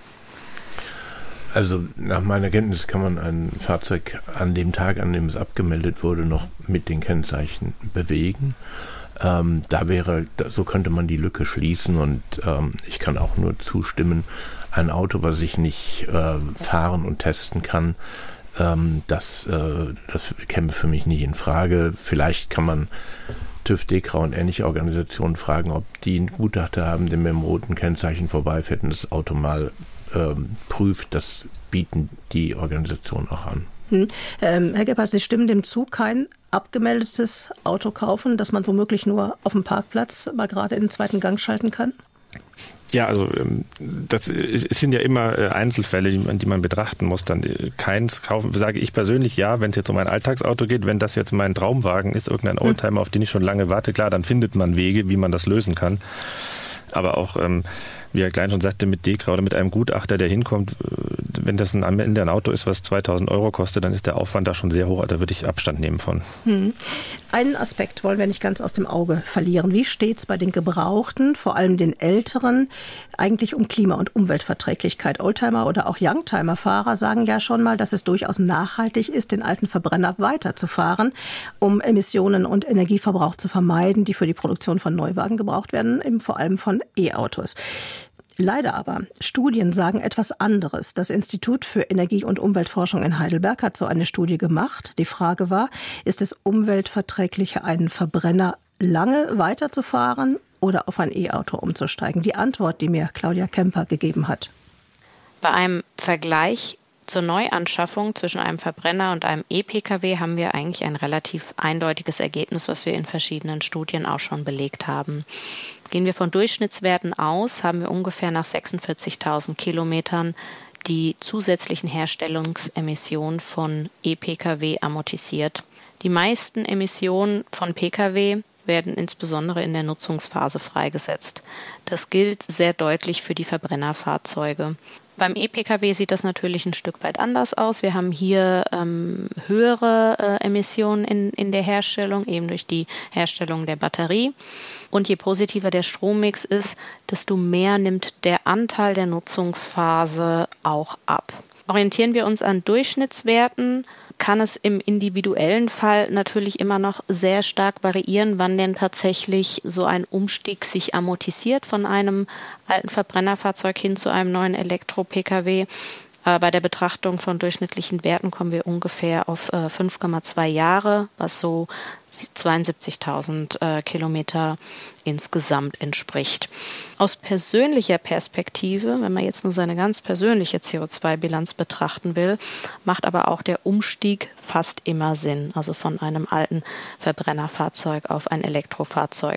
Also nach meiner Kenntnis kann man ein Fahrzeug an dem Tag, an dem es abgemeldet wurde, noch mit den Kennzeichen bewegen. Ähm, da wäre, so könnte man die Lücke schließen und ähm, ich kann auch nur zustimmen, ein Auto, was ich nicht äh, fahren und testen kann, ähm, das, äh, das käme für mich nicht in Frage. Vielleicht kann man TÜV, DEKRA und ähnliche Organisationen fragen, ob die einen Gutachter haben, der mit dem roten Kennzeichen vorbeifährt und das Auto mal ähm, prüft. Das bieten die Organisationen auch an. Hm. Ähm, Herr Gebhardt, Sie stimmen dem zu, kein abgemeldetes Auto kaufen, das man womöglich nur auf dem Parkplatz mal gerade in den zweiten Gang schalten kann? Ja, also das es sind ja immer Einzelfälle, die man, die man betrachten muss. Dann keins kaufen, sage ich persönlich ja, wenn es jetzt um ein Alltagsauto geht. Wenn das jetzt mein Traumwagen ist, irgendein Oldtimer, auf den ich schon lange warte, klar, dann findet man Wege, wie man das lösen kann. Aber auch, ähm, wie Herr Klein schon sagte, mit DEKRA oder mit einem Gutachter, der hinkommt, wenn das ein, am Ende ein Auto ist, was zweitausend Euro kostet, dann ist der Aufwand da schon sehr hoch. Da würde ich Abstand nehmen von. Hm. Einen Aspekt wollen wir nicht ganz aus dem Auge verlieren. Wie steht es bei den Gebrauchten, vor allem den Älteren, eigentlich um Klima- und Umweltverträglichkeit? Oldtimer oder auch Youngtimer-Fahrer sagen ja schon mal, dass es durchaus nachhaltig ist, den alten Verbrenner weiterzufahren, um Emissionen und Energieverbrauch zu vermeiden, die für die Produktion von Neuwagen gebraucht werden, eben vor allem von E-Autos. Leider aber, Studien sagen etwas anderes. Das Institut für Energie- und Umweltforschung in Heidelberg hat so eine Studie gemacht. Die Frage war, ist es umweltverträglicher, einen Verbrenner lange weiterzufahren oder auf ein E-Auto umzusteigen? Die Antwort, die mir Claudia Kemper gegeben hat. Bei einem Vergleich zur Neuanschaffung zwischen einem Verbrenner und einem E-Pkw haben wir eigentlich ein relativ eindeutiges Ergebnis, was wir in verschiedenen Studien auch schon belegt haben. Gehen wir von Durchschnittswerten aus, haben wir ungefähr nach sechsundvierzigtausend Kilometern die zusätzlichen Herstellungsemissionen von E-Pkw amortisiert. Die meisten Emissionen von Pkw werden insbesondere in der Nutzungsphase freigesetzt. Das gilt sehr deutlich für die Verbrennerfahrzeuge. Beim E-Pkw sieht das natürlich ein Stück weit anders aus. Wir haben hier ähm, höhere äh, Emissionen in, in der Herstellung, eben durch die Herstellung der Batterie. Und je positiver der Strommix ist, desto mehr nimmt der Anteil der Nutzungsphase auch ab. Orientieren wir uns an Durchschnittswerten, kann es im individuellen Fall natürlich immer noch sehr stark variieren, wann denn tatsächlich so ein Umstieg sich amortisiert von einem alten Verbrennerfahrzeug hin zu einem neuen Elektro-Pkw. Äh, bei der Betrachtung von durchschnittlichen Werten kommen wir ungefähr auf äh, fünf Komma zwei Jahre, was so zweiundsiebzigtausend äh, Kilometer insgesamt entspricht. Aus persönlicher Perspektive, wenn man jetzt nur seine ganz persönliche C O zwei Bilanz betrachten will, macht aber auch der Umstieg fast immer Sinn, also von einem alten Verbrennerfahrzeug auf ein Elektrofahrzeug.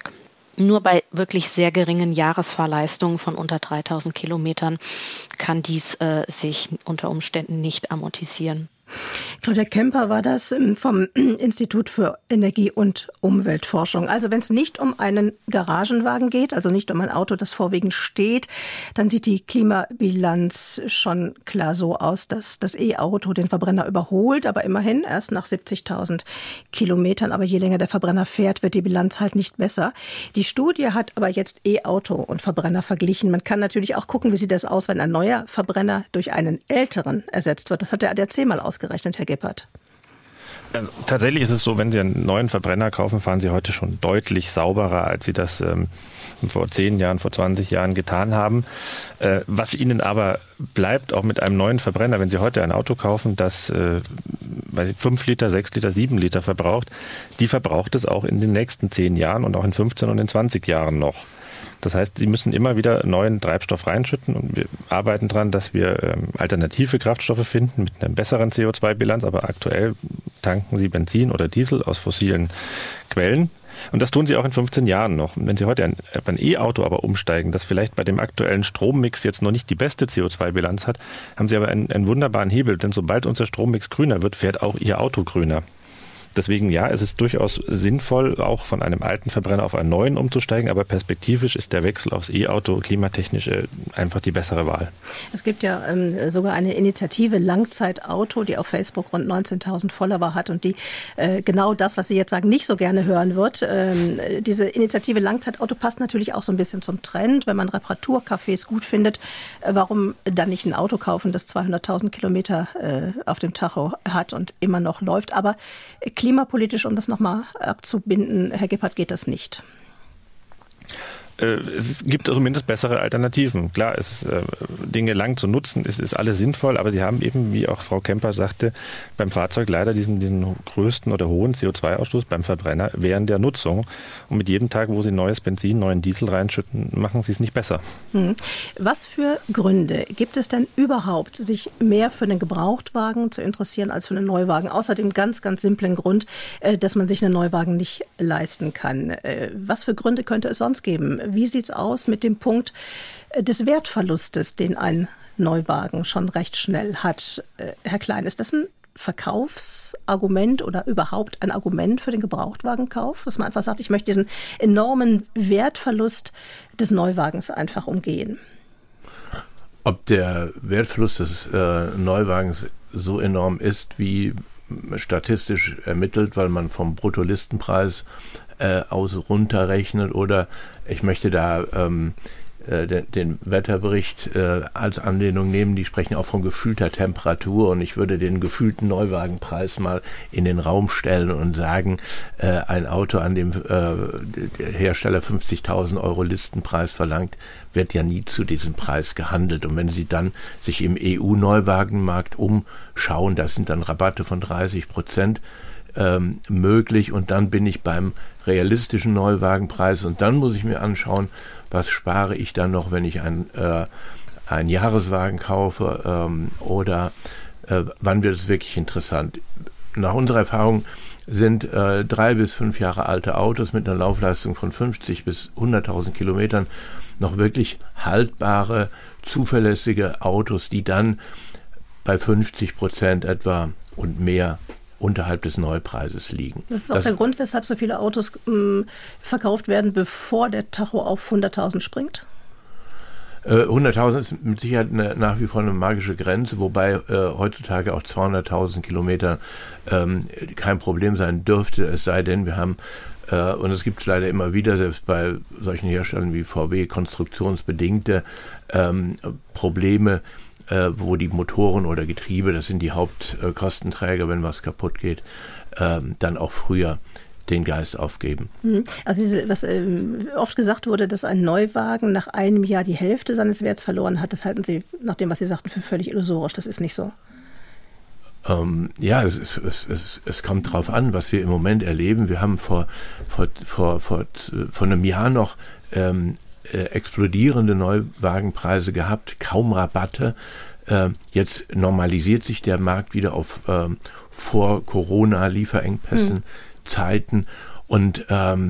Nur bei wirklich sehr geringen Jahresfahrleistungen von unter dreitausend Kilometern kann dies äh, sich unter Umständen nicht amortisieren. Claudia Kemper war das vom Institut für Energie- und Umweltforschung. Also wenn es nicht um einen Garagenwagen geht, also nicht um ein Auto, das vorwiegend steht, dann sieht die Klimabilanz schon klar so aus, dass das E-Auto den Verbrenner überholt, aber immerhin erst nach siebzigtausend Kilometern. Aber je länger der Verbrenner fährt, wird die Bilanz halt nicht besser. Die Studie hat aber jetzt E-Auto und Verbrenner verglichen. Man kann natürlich auch gucken, wie sieht das aus, wenn ein neuer Verbrenner durch einen älteren ersetzt wird. Das hat der A D A C mal ausgerechnet. Gerechnet, Herr Gebhardt. Tatsächlich ist es so, wenn Sie einen neuen Verbrenner kaufen, fahren Sie heute schon deutlich sauberer, als Sie das ähm, vor zehn Jahren, vor zwanzig Jahren getan haben. Äh, was Ihnen aber bleibt, auch mit einem neuen Verbrenner, wenn Sie heute ein Auto kaufen, das äh, fünf Liter, sechs Liter, sieben Liter verbraucht, die verbraucht es auch in den nächsten zehn Jahren und auch in fünfzehn und in zwanzig Jahren noch. Das heißt, Sie müssen immer wieder neuen Treibstoff reinschütten und wir arbeiten daran, dass wir ähm, alternative Kraftstoffe finden mit einer besseren C O zwei Bilanz, aber aktuell tanken Sie Benzin oder Diesel aus fossilen Quellen. Und das tun Sie auch in fünfzehn Jahren noch. Und wenn Sie heute ein, auf ein E-Auto aber umsteigen, das vielleicht bei dem aktuellen Strommix jetzt noch nicht die beste C O zwei Bilanz hat, haben Sie aber einen, einen wunderbaren Hebel, denn sobald unser Strommix grüner wird, fährt auch Ihr Auto grüner. Deswegen ja, es ist durchaus sinnvoll, auch von einem alten Verbrenner auf einen neuen umzusteigen, aber perspektivisch ist der Wechsel aufs E-Auto klimatechnisch äh, einfach die bessere Wahl. Es gibt ja ähm, sogar eine Initiative Langzeitauto, die auf Facebook rund neunzehntausend Follower hat und die äh, genau das, was Sie jetzt sagen, nicht so gerne hören wird. Ähm, diese Initiative Langzeitauto passt natürlich auch so ein bisschen zum Trend. Wenn man Reparaturcafés gut findet, äh, warum dann nicht ein Auto kaufen, das zweihunderttausend Kilometer äh, auf dem Tacho hat und immer noch läuft. Aber äh, klimapolitisch, um das nochmal abzubinden, Herr Gebhardt, geht das nicht? Es gibt zumindest bessere Alternativen. Klar, es ist, äh, Dinge lang zu nutzen, es ist alles sinnvoll, aber Sie haben eben, wie auch Frau Kemper sagte, beim Fahrzeug leider diesen, diesen größten oder hohen C O zwei Ausstoß beim Verbrenner während der Nutzung. Und mit jedem Tag, wo Sie neues Benzin, neuen Diesel reinschütten, machen Sie es nicht besser. Hm. Was für Gründe gibt es denn überhaupt, sich mehr für einen Gebrauchtwagen zu interessieren als für einen Neuwagen? Außer dem ganz, ganz simplen Grund, äh, dass man sich einen Neuwagen nicht leisten kann. Äh, was für Gründe könnte es sonst geben? Wie sieht es aus mit dem Punkt des Wertverlustes, den ein Neuwagen schon recht schnell hat? Herr Klein, ist das ein Verkaufsargument oder überhaupt ein Argument für den Gebrauchtwagenkauf? Dass man einfach sagt, ich möchte diesen enormen Wertverlust des Neuwagens einfach umgehen. Ob der Wertverlust des äh, Neuwagens so enorm ist, wie statistisch ermittelt, weil man vom Bruttolistenpreis äh, aus runterrechnet, oder ich möchte da ähm, äh, den, den Wetterbericht äh, als Anlehnung nehmen, die sprechen auch von gefühlter Temperatur, und ich würde den gefühlten Neuwagenpreis mal in den Raum stellen und sagen, äh, ein Auto, an dem äh, der Hersteller fünfzigtausend Euro Listenpreis verlangt, wird ja nie zu diesem Preis gehandelt. Und wenn Sie dann sich im E U-Neuwagenmarkt umschauen, da sind dann Rabatte von dreißig Prozent ähm, möglich, und dann bin ich beim realistischen Neuwagenpreis, und dann muss ich mir anschauen, was spare ich dann noch, wenn ich ein, äh, einen Jahreswagen kaufe, ähm, oder äh, wann wird es wirklich interessant. Nach unserer Erfahrung sind äh, drei bis fünf Jahre alte Autos mit einer Laufleistung von fünfzig bis hunderttausend Kilometern noch wirklich haltbare, zuverlässige Autos, die dann bei fünfzig Prozent etwa und mehr unterhalb des Neupreises liegen. Das ist auch das, der Grund, weshalb so viele Autos ähm, verkauft werden, bevor der Tacho auf hunderttausend springt? Äh, hunderttausend ist mit Sicherheit eine, nach wie vor eine magische Grenze, wobei äh, heutzutage auch zweihunderttausend Kilometer ähm, kein Problem sein dürfte, es sei denn, wir haben, äh, und es gibt es leider immer wieder, selbst bei solchen Herstellern wie V W, konstruktionsbedingte ähm, Probleme, äh, wo die Motoren oder Getriebe, das sind die Hauptkostenträger, wenn was kaputt geht, äh, dann auch früher den Geist aufgeben. Also diese, was äh, oft gesagt wurde, dass ein Neuwagen nach einem Jahr die Hälfte seines Werts verloren hat, das halten Sie, nach dem, was Sie sagten, für völlig illusorisch. Das ist nicht so. Ähm, ja, es, es, es, es kommt drauf an, was wir im Moment erleben. Wir haben vor, vor, vor, vor, vor einem Jahr noch ähm, äh, explodierende Neuwagenpreise gehabt, kaum Rabatte. Äh, jetzt normalisiert sich der Markt wieder auf äh, vor Corona-Lieferengpässen. Hm. Zeiten, und ähm,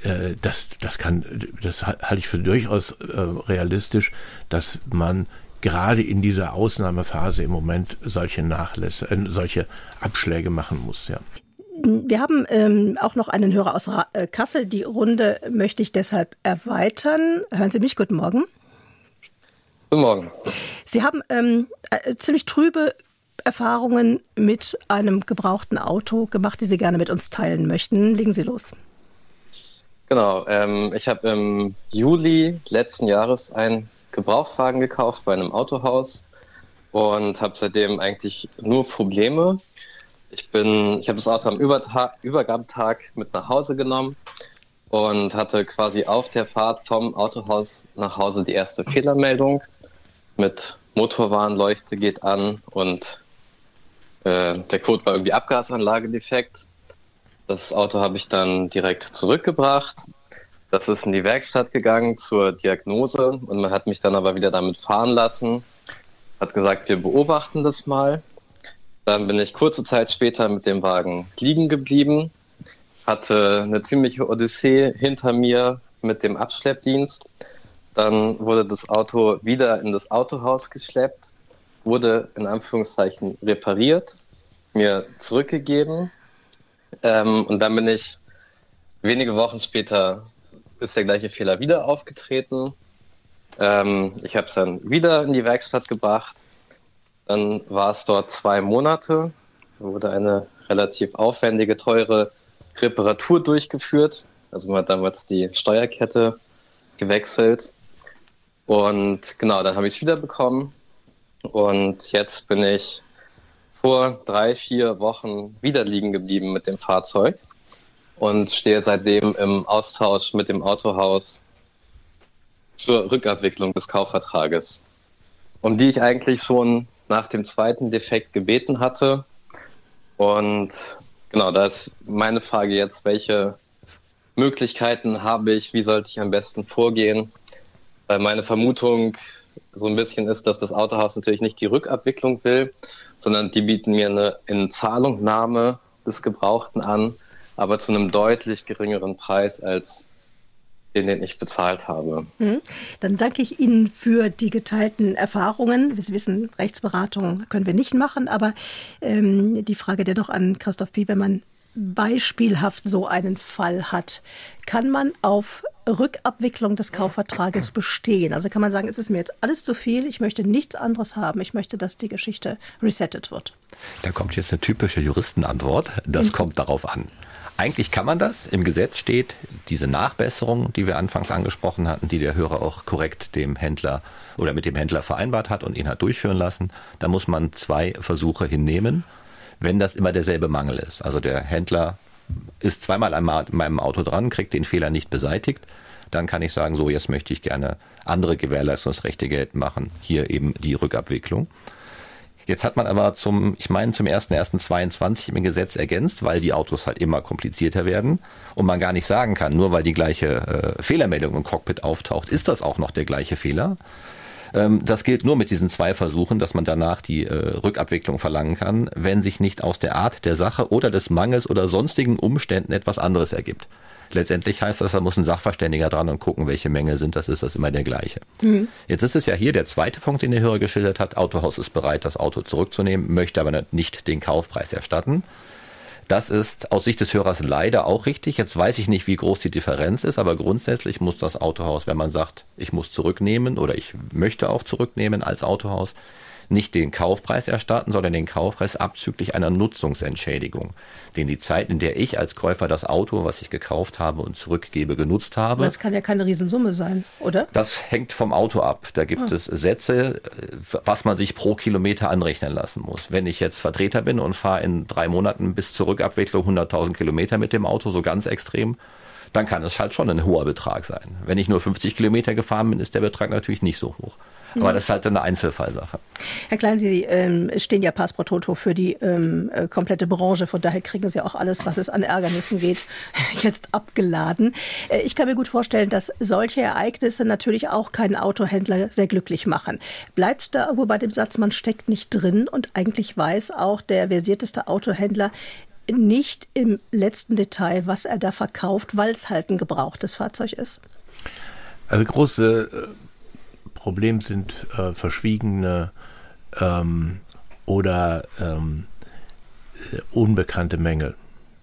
äh, das, das kann, das halte ich für durchaus äh, realistisch, dass man gerade in dieser Ausnahmephase im Moment solche Nachlässe, äh, solche Abschläge machen muss, ja. Wir haben ähm, auch noch einen Hörer aus Ra- äh, Kassel. Die Runde möchte ich deshalb erweitern. Hören Sie mich? Guten Morgen. Guten Morgen. Sie haben ähm, äh, ziemlich trübe Erfahrungen mit einem gebrauchten Auto gemacht, die Sie gerne mit uns teilen möchten. Legen Sie los. Genau, ähm, ich habe im Juli letzten Jahres einen Gebrauchtwagen gekauft bei einem Autohaus und habe seitdem eigentlich nur Probleme. Ich bin, ich habe das Auto am Übertag, Übergabetag mit nach Hause genommen und hatte quasi auf der Fahrt vom Autohaus nach Hause die erste Fehlermeldung mit Motorwarnleuchte geht an und äh, der Code war irgendwie Abgasanlage defekt. Das Auto habe ich dann direkt zurückgebracht. Das ist in die Werkstatt gegangen zur Diagnose und man hat mich dann aber wieder damit fahren lassen. Hat gesagt, wir beobachten das mal. Dann bin ich kurze Zeit später mit dem Wagen liegen geblieben, hatte eine ziemliche Odyssee hinter mir mit dem Abschleppdienst. Dann wurde das Auto wieder in das Autohaus geschleppt, wurde in Anführungszeichen repariert, mir zurückgegeben. Ähm, und dann bin ich wenige Wochen später, ist der gleiche Fehler wieder aufgetreten. Ähm, ich habe es dann wieder in die Werkstatt gebracht. Dann war es dort zwei Monate, wurde eine relativ aufwendige, teure Reparatur durchgeführt. Also man hat damals die Steuerkette gewechselt. Und genau, dann habe ich es wieder bekommen. Und jetzt bin ich vor drei, vier Wochen wieder liegen geblieben mit dem Fahrzeug und stehe seitdem im Austausch mit dem Autohaus zur Rückabwicklung des Kaufvertrages, um die ich eigentlich schon nach dem zweiten Defekt gebeten hatte. Und genau, da ist meine Frage jetzt, welche Möglichkeiten habe ich, wie sollte ich am besten vorgehen? Weil meine Vermutung so ein bisschen ist, dass das Autohaus natürlich nicht die Rückabwicklung will, sondern die bieten mir eine Inzahlungnahme des Gebrauchten an, aber zu einem deutlich geringeren Preis als den, den ich bezahlt habe. Dann danke ich Ihnen für die geteilten Erfahrungen. Sie wissen, Rechtsberatung können wir nicht machen, aber ähm, die Frage dennoch an Christoph P., wenn man beispielhaft so einen Fall hat, kann man auf Rückabwicklung des Kaufvertrages bestehen? Also kann man sagen, es ist mir jetzt alles zu viel, ich möchte nichts anderes haben, ich möchte, dass die Geschichte resettet wird. Da kommt jetzt eine typische Juristenantwort. Das mhm. kommt darauf an. Eigentlich kann man das. Im Gesetz steht, diese Nachbesserung, die wir anfangs angesprochen hatten, die der Hörer auch korrekt dem Händler oder mit dem Händler vereinbart hat und ihn hat durchführen lassen, da muss man zwei Versuche hinnehmen, wenn das immer derselbe Mangel ist. Also der Händler ist zweimal an meinem Auto dran, kriegt den Fehler nicht beseitigt, dann kann ich sagen, so jetzt möchte ich gerne andere Gewährleistungsrechte geltend machen, hier eben die Rückabwicklung. Jetzt hat man aber zum, ich meine zum ersten ersten zweiundzwanzig im Gesetz ergänzt, weil die Autos halt immer komplizierter werden und man gar nicht sagen kann, nur weil die gleiche äh, Fehlermeldung im Cockpit auftaucht, ist das auch noch der gleiche Fehler. Ähm, das gilt nur mit diesen zwei Versuchen, dass man danach die äh, Rückabwicklung verlangen kann, wenn sich nicht aus der Art der Sache oder des Mangels oder sonstigen Umständen etwas anderes ergibt. Letztendlich heißt das, da muss ein Sachverständiger dran und gucken, welche Mängel sind das, ist das immer der gleiche. Mhm. Jetzt ist es ja hier der zweite Punkt, den der Hörer geschildert hat. Autohaus ist bereit, das Auto zurückzunehmen, möchte aber nicht den Kaufpreis erstatten. Das ist aus Sicht des Hörers leider auch richtig. Jetzt weiß ich nicht, wie groß die Differenz ist, aber grundsätzlich muss das Autohaus, wenn man sagt, ich muss zurücknehmen oder ich möchte auch zurücknehmen als Autohaus, nicht den Kaufpreis erstatten, sondern den Kaufpreis abzüglich einer Nutzungsentschädigung. Den die Zeit, in der ich als Käufer das Auto, was ich gekauft habe und zurückgebe, genutzt habe. Das kann ja keine Riesensumme sein, oder? Das hängt vom Auto ab. Da gibt ah. es Sätze, was man sich pro Kilometer anrechnen lassen muss. Wenn ich jetzt Vertreter bin und fahre in drei Monaten bis zur Rückabwicklung hunderttausend Kilometer mit dem Auto, so ganz extrem, dann kann es halt schon ein hoher Betrag sein. Wenn ich nur fünfzig Kilometer gefahren bin, ist der Betrag natürlich nicht so hoch. Aber ja. das ist halt eine Einzelfallsache. Herr Klein, Sie ähm, stehen ja pass pro toto für die ähm, äh, komplette Branche. Von daher kriegen Sie auch alles, was es an Ärgernissen geht, jetzt abgeladen. Äh, ich kann mir gut vorstellen, dass solche Ereignisse natürlich auch keinen Autohändler sehr glücklich machen. Bleibt es da aber bei dem Satz, man steckt nicht drin und eigentlich weiß auch der versierteste Autohändler, nicht im letzten Detail, was er da verkauft, weil es halt ein gebrauchtes Fahrzeug ist? Also große äh, Problem sind äh, verschwiegene ähm, oder ähm, unbekannte Mängel.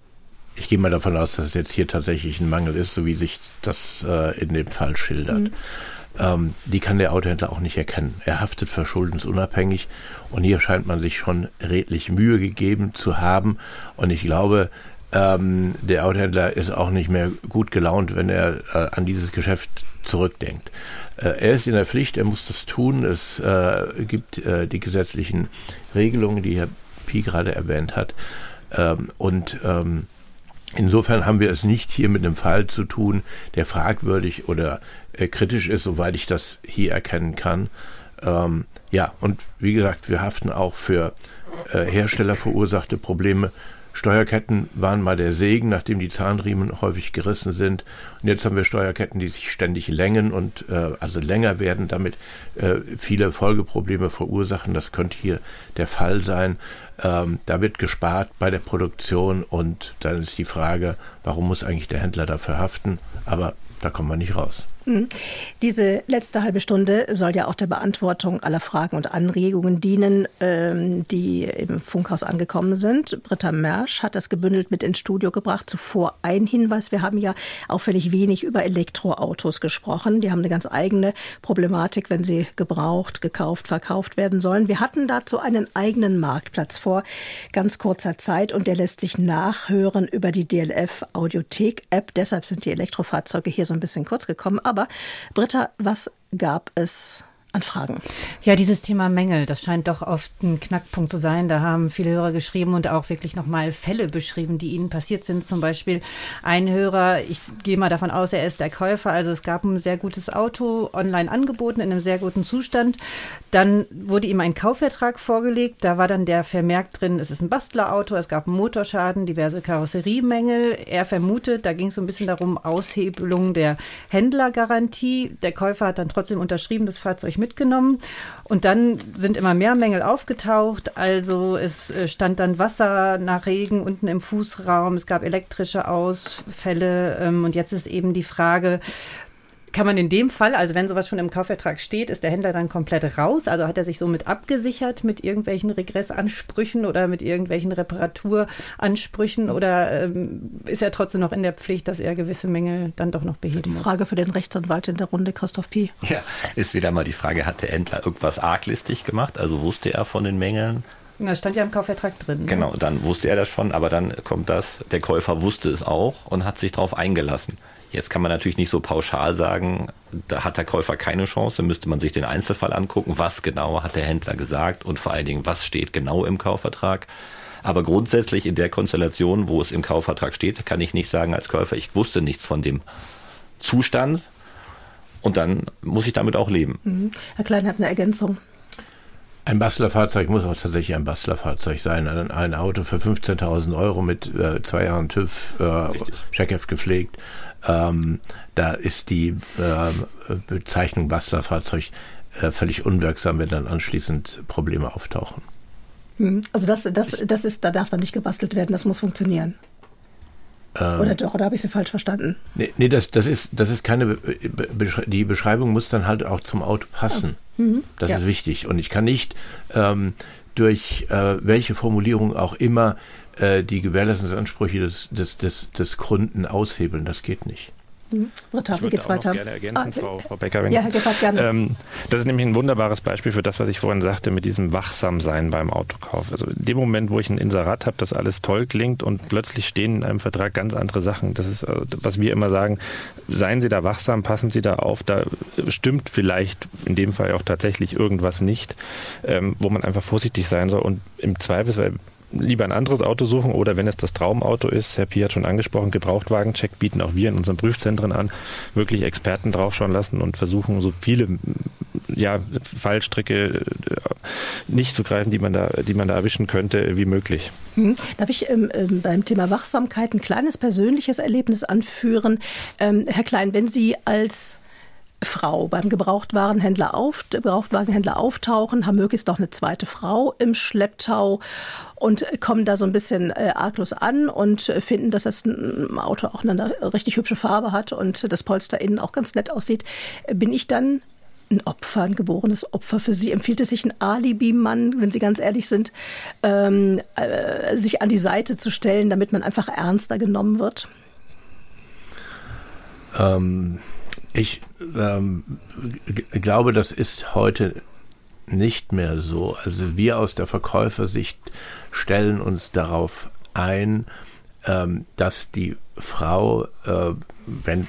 Ich gehe mal davon aus, dass es jetzt hier tatsächlich ein Mangel ist, so wie sich das äh, in dem Fall schildert. Mhm. Ähm, die kann der Autohändler auch nicht erkennen. Er haftet verschuldensunabhängig und hier scheint man sich schon redlich Mühe gegeben zu haben. Und ich glaube, ähm, der Autohändler ist auch nicht mehr gut gelaunt, wenn er äh, an dieses Geschäft zurückdenkt. Äh, er ist in der Pflicht, er muss das tun. Es äh, gibt äh, die gesetzlichen Regelungen, die Herr Pi gerade erwähnt hat. Ähm, und ähm, insofern haben wir es nicht hier mit einem Fall zu tun, der fragwürdig oder äh, kritisch ist, soweit ich das hier erkennen kann. Ähm, ja, und wie gesagt, wir haften auch für äh, herstellerverursachte Probleme. Steuerketten waren mal der Segen, nachdem die Zahnriemen häufig gerissen sind. Und jetzt haben wir Steuerketten, die sich ständig längen und äh, also länger werden, damit äh, viele Folgeprobleme verursachen. Das könnte hier der Fall sein. Ähm, da wird gespart bei der Produktion und dann ist die Frage, warum muss eigentlich der Händler dafür haften? Aber da kommen wir nicht raus. Diese letzte halbe Stunde soll ja auch der Beantwortung aller Fragen und Anregungen dienen, die im Funkhaus angekommen sind. Britta Mersch hat das gebündelt mit ins Studio gebracht. Zuvor ein Hinweis: Wir haben ja auffällig wenig über Elektroautos gesprochen. Die haben eine ganz eigene Problematik, wenn sie gebraucht, gekauft, verkauft werden sollen. Wir hatten dazu einen eigenen Marktplatz vor ganz kurzer Zeit und der lässt sich nachhören über die D L F Audiothek-App. Deshalb sind die Elektrofahrzeuge hier so ein bisschen kurz gekommen. Aber Britta, was gab es an Fragen? Ja, dieses Thema Mängel, das scheint doch oft ein Knackpunkt zu sein. Da haben viele Hörer geschrieben und auch wirklich nochmal Fälle beschrieben, die ihnen passiert sind. Zum Beispiel ein Hörer, ich gehe mal davon aus, er ist der Käufer. Also es gab ein sehr gutes Auto online angeboten in einem sehr guten Zustand. Dann wurde ihm ein Kaufvertrag vorgelegt. Da war dann der Vermerk drin, es ist ein Bastlerauto, es gab einen Motorschaden, diverse Karosseriemängel. Er vermutet, da ging es so ein bisschen darum, Aushebelung der Händlergarantie. Der Käufer hat dann trotzdem unterschrieben, das Fahrzeug mitgenommen und dann sind immer mehr Mängel aufgetaucht. Also es stand dann Wasser nach Regen unten im Fußraum, es gab elektrische Ausfälle und jetzt ist eben die Frage, kann man in dem Fall, also wenn sowas schon im Kaufvertrag steht, ist der Händler dann komplett raus? Also hat er sich somit abgesichert mit irgendwelchen Regressansprüchen oder mit irgendwelchen Reparaturansprüchen oder ähm, ist er trotzdem noch in der Pflicht, dass er gewisse Mängel dann doch noch beheben muss? Frage für den Rechtsanwalt in der Runde, Christoph Pi. Ja, ist wieder mal die Frage, hat der Händler irgendwas arglistig gemacht? Also wusste er von den Mängeln? Das stand ja im Kaufvertrag drin. Genau, dann wusste er das schon, aber dann kommt das, der Käufer wusste es auch und hat sich darauf eingelassen. Jetzt kann man natürlich nicht so pauschal sagen, da hat der Käufer keine Chance, müsste man sich den Einzelfall angucken, was genau hat der Händler gesagt und vor allen Dingen, was steht genau im Kaufvertrag. Aber grundsätzlich in der Konstellation, wo es im Kaufvertrag steht, kann ich nicht sagen als Käufer, ich wusste nichts von dem Zustand und dann muss ich damit auch leben. Mhm. Herr Klein hat eine Ergänzung. Ein Bastlerfahrzeug muss auch tatsächlich ein Bastlerfahrzeug sein. Ein, ein Auto für fünfzehntausend Euro mit äh, zwei Jahren TÜV, äh, Checkheft gepflegt. Ähm, da ist die äh, Bezeichnung Bastlerfahrzeug äh, völlig unwirksam, wenn dann anschließend Probleme auftauchen. Also das, das, das ist, da darf dann nicht gebastelt werden, das muss funktionieren. Ähm, oder doch, oder habe ich Sie falsch verstanden? Nee, nee das, das ist, das ist keine, Besch- die Beschreibung muss dann halt auch zum Auto passen. Oh. Mhm. Das ja. ist wichtig. Und ich kann nicht ähm, durch äh, welche Formulierung auch immer äh, die Gewährleistungsansprüche des, des, des, des Kunden aushebeln. Das geht nicht. Mhm. Britta, ich würde auch noch gerne ergänzen, ah, Frau, Frau Becker. Ja, Herr Gebhardt, gerne. Ähm, das ist nämlich ein wunderbares Beispiel für das, was ich vorhin sagte, mit diesem Wachsamsein beim Autokauf. Also in dem Moment, wo ich ein Inserat habe, das alles toll klingt und plötzlich stehen in einem Vertrag ganz andere Sachen. Das ist, was wir immer sagen, seien Sie da wachsam, passen Sie da auf, da stimmt vielleicht in dem Fall auch tatsächlich irgendwas nicht, ähm, wo man einfach vorsichtig sein soll und im Zweifelsfall lieber ein anderes Auto suchen oder wenn es das Traumauto ist, Herr Pi hat schon angesprochen, Gebrauchtwagencheck bieten auch wir in unseren Prüfzentren an, wirklich Experten draufschauen lassen und versuchen, so viele ja, Fallstricke nicht zu greifen, die man da, die man da erwischen könnte, wie möglich. Hm. Darf ich ähm, beim Thema Wachsamkeit ein kleines persönliches Erlebnis anführen? Ähm, Herr Klein, wenn Sie als Frau beim Gebrauchtwarenhändler, auf, Gebrauchtwagenhändler auftauchen, haben möglichst noch eine zweite Frau im Schlepptau und kommen da so ein bisschen äh, arglos an und finden, dass das Auto auch eine richtig hübsche Farbe hat und das Polster innen auch ganz nett aussieht. Bin ich dann ein Opfer, ein geborenes Opfer für Sie? Empfiehlt es sich, ein Alibi-Mann, wenn Sie ganz ehrlich sind, ähm, äh, sich an die Seite zu stellen, damit man einfach ernster genommen wird? Ähm, ich ähm, g- glaube, das ist heute nicht mehr so. Also wir aus der Verkäufersicht stellen uns darauf ein, ähm, dass die Frau, äh, wenn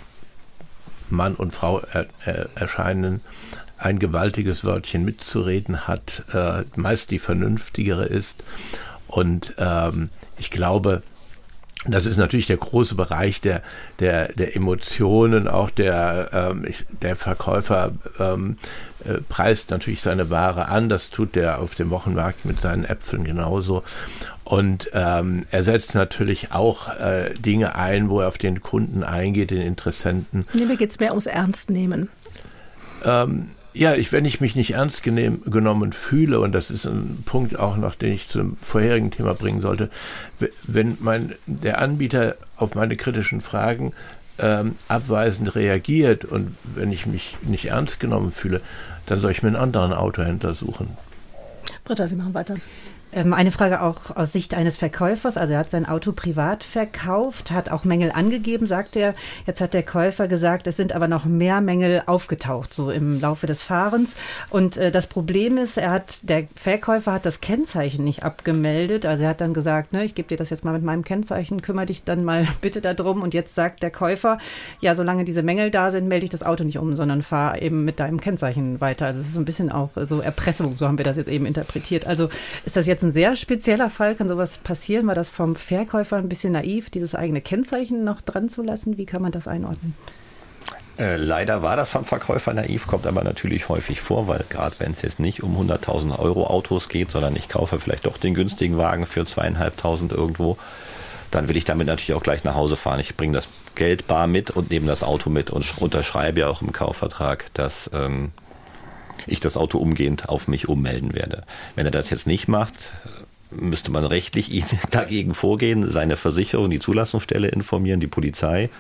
Mann und Frau er, er, erscheinen, ein gewaltiges Wörtchen mitzureden hat, äh, meist die vernünftigere ist. Und ähm, ich glaube, das ist natürlich der große Bereich der der der Emotionen, auch der ähm, ich, der Verkäufer ähm, äh, preist natürlich seine Ware an, das tut der auf dem Wochenmarkt mit seinen Äpfeln genauso. Und ähm, er setzt natürlich auch äh, Dinge ein, wo er auf den Kunden eingeht, den Interessenten. Nee, mir geht es mehr ums Ernstnehmen. Ähm, Ja, ich, wenn ich mich nicht ernst genehm, genommen fühle, und das ist ein Punkt auch noch, den ich zum vorherigen Thema bringen sollte, wenn mein, der Anbieter auf meine kritischen Fragen ähm, abweisend reagiert und wenn ich mich nicht ernst genommen fühle, dann soll ich mir einen anderen Autohändler suchen. Britta, Sie machen weiter. Eine Frage auch aus Sicht eines Verkäufers. Also er hat sein Auto privat verkauft, hat auch Mängel angegeben, sagt er. Jetzt hat der Käufer gesagt, es sind aber noch mehr Mängel aufgetaucht, so im Laufe des Fahrens. Und äh, das Problem ist, er hat, der Verkäufer hat das Kennzeichen nicht abgemeldet. Also er hat dann gesagt, ne, ich gebe dir das jetzt mal mit meinem Kennzeichen, kümmere dich dann mal bitte darum. Und jetzt sagt der Käufer, ja, solange diese Mängel da sind, melde ich das Auto nicht um, sondern fahre eben mit deinem Kennzeichen weiter. Also es ist so ein bisschen auch so Erpressung, so haben wir das jetzt eben interpretiert. Also ist das jetzt ein sehr spezieller Fall? Kann sowas passieren? War das vom Verkäufer ein bisschen naiv, dieses eigene Kennzeichen noch dran zu lassen? Wie kann man das einordnen? Äh, leider war das vom Verkäufer naiv, kommt aber natürlich häufig vor, weil gerade wenn es jetzt nicht um hunderttausend Euro Autos geht, sondern ich kaufe vielleicht doch den günstigen Wagen für zweieinhalbtausend irgendwo, dann will ich damit natürlich auch gleich nach Hause fahren. Ich bringe das Geld bar mit und nehme das Auto mit und unterschreibe ja auch im Kaufvertrag, dass ähm, ich das Auto umgehend auf mich ummelden werde. Wenn er das jetzt nicht macht, müsste man rechtlich ihn dagegen vorgehen, seine Versicherung, die Zulassungsstelle informieren, die Polizei.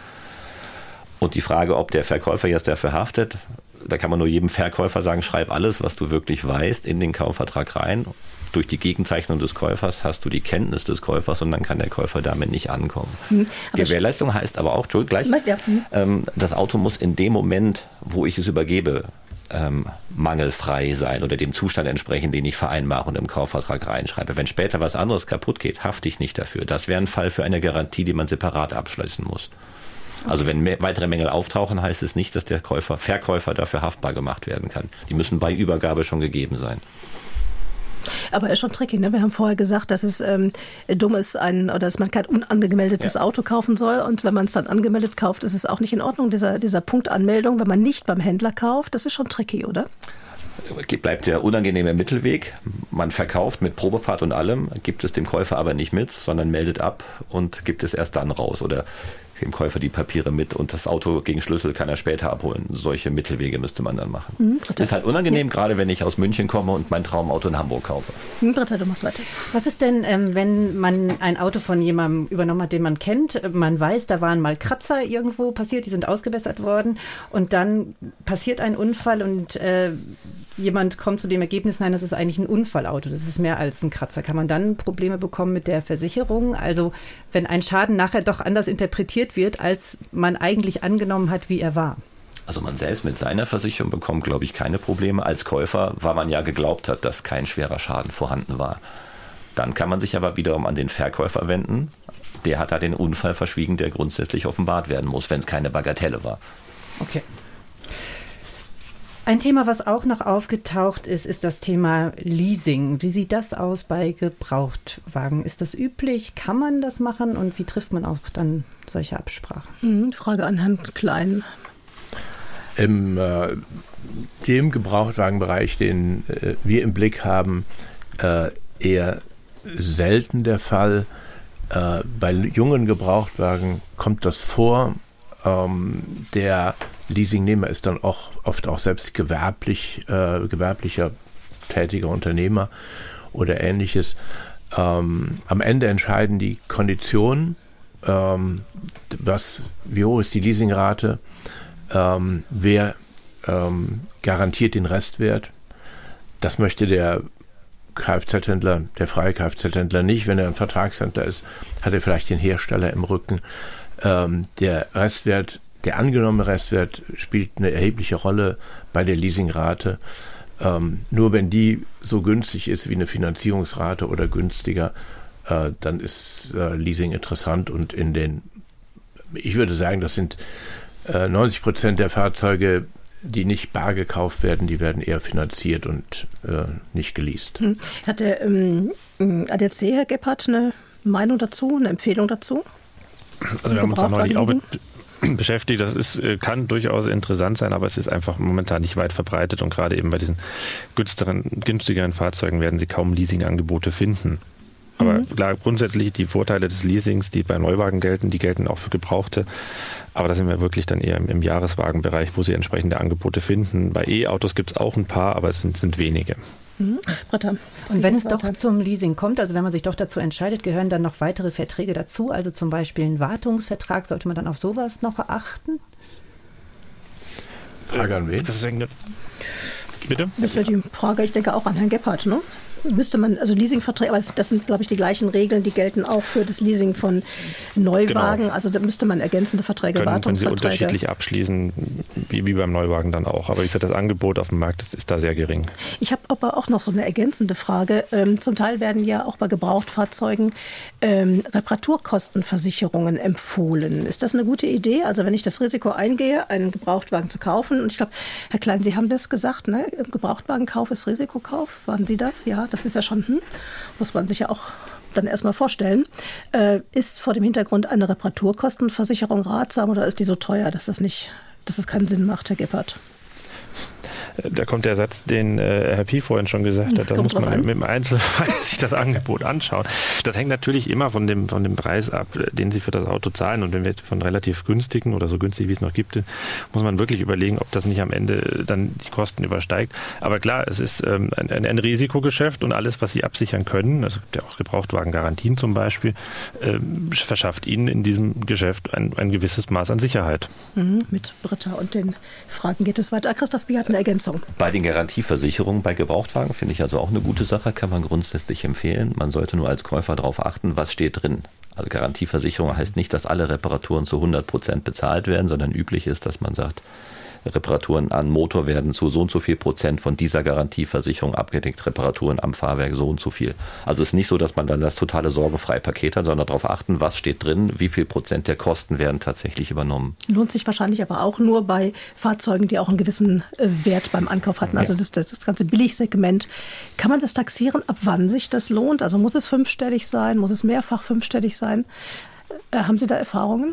Und die Frage, ob der Verkäufer jetzt dafür haftet, da kann man nur jedem Verkäufer sagen, schreib alles, was du wirklich weißt, in den Kaufvertrag rein. Durch die Gegenzeichnung des Käufers hast du die Kenntnis des Käufers und dann kann der Käufer damit nicht ankommen. Hm, Gewährleistung heißt aber auch, Entschuldigung, gleich, ja, hm. ähm, das Auto muss in dem Moment, wo ich es übergebe, Ähm, mangelfrei sein oder dem Zustand entsprechen, den ich vereinbare und im Kaufvertrag reinschreibe. Wenn später was anderes kaputt geht, hafte ich nicht dafür. Das wäre ein Fall für eine Garantie, die man separat abschließen muss. Okay. Also wenn mehr, weitere Mängel auftauchen, heißt es nicht, dass der Käufer, Verkäufer dafür haftbar gemacht werden kann. Die müssen bei Übergabe schon gegeben sein. Aber ist schon tricky, ne? Wir haben vorher gesagt, dass es ähm, dumm ist, ein, oder dass man kein unangemeldetes ja. Auto kaufen soll. Und wenn man es dann angemeldet kauft, ist es auch nicht in Ordnung, dieser, dieser Punkt Anmeldung, wenn man nicht beim Händler kauft. Das ist schon tricky, oder? Bleibt der unangenehme Mittelweg. Man verkauft mit Probefahrt und allem, gibt es dem Käufer aber nicht mit, sondern meldet ab und gibt es erst dann raus. Oder dem Käufer die Papiere mit und das Auto gegen Schlüssel kann er später abholen. Solche Mittelwege müsste man dann machen. Mhm, ist halt unangenehm, ja. gerade wenn ich aus München komme und mein Traumauto in Hamburg kaufe. Mhm, Britta, du musst weiter. Was ist denn, ähm, wenn man ein Auto von jemandem übernommen hat, den man kennt, man weiß, da waren mal Kratzer irgendwo passiert, die sind ausgebessert worden und dann passiert ein Unfall und äh, jemand kommt zu dem Ergebnis, nein, das ist eigentlich ein Unfallauto, das ist mehr als ein Kratzer. Kann man dann Probleme bekommen mit der Versicherung? Also wenn ein Schaden nachher doch anders interpretiert wird, als man eigentlich angenommen hat, wie er war? Also man selbst mit seiner Versicherung bekommt, glaube ich, keine Probleme. Als Käufer, weil man ja geglaubt hat, dass kein schwerer Schaden vorhanden war. Dann kann man sich aber wiederum an den Verkäufer wenden. Der hat da den Unfall verschwiegen, der grundsätzlich offenbart werden muss, wenn es keine Bagatelle war. Okay. Ein Thema, was auch noch aufgetaucht ist, ist das Thema Leasing. Wie sieht das aus bei Gebrauchtwagen? Ist das üblich? Kann man das machen? Und wie trifft man auch dann solche Absprachen? Frage an Herrn Klein. Im äh, dem Gebrauchtwagenbereich, den äh, wir im Blick haben, äh, eher selten der Fall. Äh, bei jungen Gebrauchtwagen kommt das vor. Ähm, der Leasingnehmer ist dann auch oft auch selbst gewerblich, äh, gewerblicher tätiger Unternehmer oder ähnliches. Ähm, am Ende entscheiden die Konditionen, ähm, was, wie hoch ist die Leasingrate, ähm, wer ähm, garantiert den Restwert. Das möchte der Kfz-Händler, der freie Kfz-Händler nicht. Wenn er ein Vertragshändler ist, hat er vielleicht den Hersteller im Rücken. Ähm, der Restwert, der angenommene Restwert spielt eine erhebliche Rolle bei der Leasingrate. Ähm, nur wenn die so günstig ist wie eine Finanzierungsrate oder günstiger, äh, dann ist äh, Leasing interessant. Und in den, ich würde sagen, das sind äh, neunzig Prozent der Fahrzeuge, die nicht bar gekauft werden, die werden eher finanziert und äh, nicht geleast. Hm. Hat der ähm, A D A C, Herr Gebhardt, eine Meinung dazu, eine Empfehlung dazu? Also wir haben uns da neulich auch mit beschäftigt. Das ist, kann durchaus interessant sein, aber es ist einfach momentan nicht weit verbreitet und gerade eben bei diesen günstigeren, günstigeren Fahrzeugen werden Sie kaum Leasingangebote finden. Aber mhm. klar, grundsätzlich die Vorteile des Leasings, die bei Neuwagen gelten, die gelten auch für Gebrauchte. Aber da sind wir wirklich dann eher im, im Jahreswagenbereich, wo Sie entsprechende Angebote finden. Bei E-Autos gibt es auch ein paar, aber es sind, sind wenige. Mhm. Britta. Und wenn es doch zum Leasing kommt, also wenn man sich doch dazu entscheidet, gehören dann noch weitere Verträge dazu? Also zum Beispiel ein Wartungsvertrag, sollte man dann auf sowas noch achten? Frage an wen? Das ist eine, bitte? Das ist ja die Frage, ich denke auch an Herrn Gebhardt, ne? Müsste man, also Leasingverträge, aber das sind, glaube ich, die gleichen Regeln, die gelten auch für das Leasing von Neuwagen. Genau. Also da müsste man ergänzende Verträge, Können, Wartungsverträge. Können Sie unterschiedlich abschließen, wie, wie beim Neuwagen dann auch. Aber wie gesagt, das Angebot auf dem Markt ist, ist da sehr gering. Ich habe aber auch noch so eine ergänzende Frage. Ähm, zum Teil werden ja auch bei Gebrauchtfahrzeugen ähm, Reparaturkostenversicherungen empfohlen. Ist das eine gute Idee? Also wenn ich das Risiko eingehe, einen Gebrauchtwagen zu kaufen, und ich glaube, Herr Klein, Sie haben das gesagt, ne? Gebrauchtwagenkauf ist Risikokauf. Waren Sie das? Ja. Das ist ja schon, hm, muss man sich ja auch dann erstmal vorstellen. Äh, ist vor dem Hintergrund eine Reparaturkostenversicherung ratsam oder ist die so teuer, dass das nicht, dass es keinen Sinn macht, Herr Gebhardt? Da kommt der Satz, den äh, Herr Pi vorhin schon gesagt hat, da muss man mit dem Einzelfall sich das Angebot anschauen. Das hängt natürlich immer von dem, von dem Preis ab, den Sie für das Auto zahlen. Und wenn wir jetzt von relativ günstigen oder so günstig, wie es noch gibt, muss man wirklich überlegen, ob das nicht am Ende dann die Kosten übersteigt. Aber klar, es ist ähm, ein, ein Risikogeschäft und alles, was Sie absichern können, es gibt ja auch Gebrauchtwagengarantien zum Beispiel, ähm, verschafft Ihnen in diesem Geschäft ein, ein gewisses Maß an Sicherheit. Mhm, mit Britta und den Fragen geht es weiter. Christoph Bier hat eine Ergänzung. Bei den Garantieversicherungen bei Gebrauchtwagen finde ich also auch eine gute Sache, kann man grundsätzlich empfehlen. Man sollte nur als Käufer darauf achten, was steht drin. Also Garantieversicherung heißt nicht, dass alle Reparaturen zu hundert Prozent bezahlt werden, sondern üblich ist, dass man sagt, Reparaturen an Motor werden zu so und so viel Prozent von dieser Garantieversicherung abgedeckt, Reparaturen am Fahrwerk so und so viel. Also es ist nicht so, dass man dann das totale sorgenfreie Paket hat, sondern darauf achten, was steht drin, wie viel Prozent der Kosten werden tatsächlich übernommen. Lohnt sich wahrscheinlich aber auch nur bei Fahrzeugen, die auch einen gewissen Wert beim Ankauf hatten. Also das, das ganze Billigsegment. Kann man das taxieren, ab wann sich das lohnt? Also muss es fünfstellig sein, muss es mehrfach fünfstellig sein? Äh, haben Sie da Erfahrungen?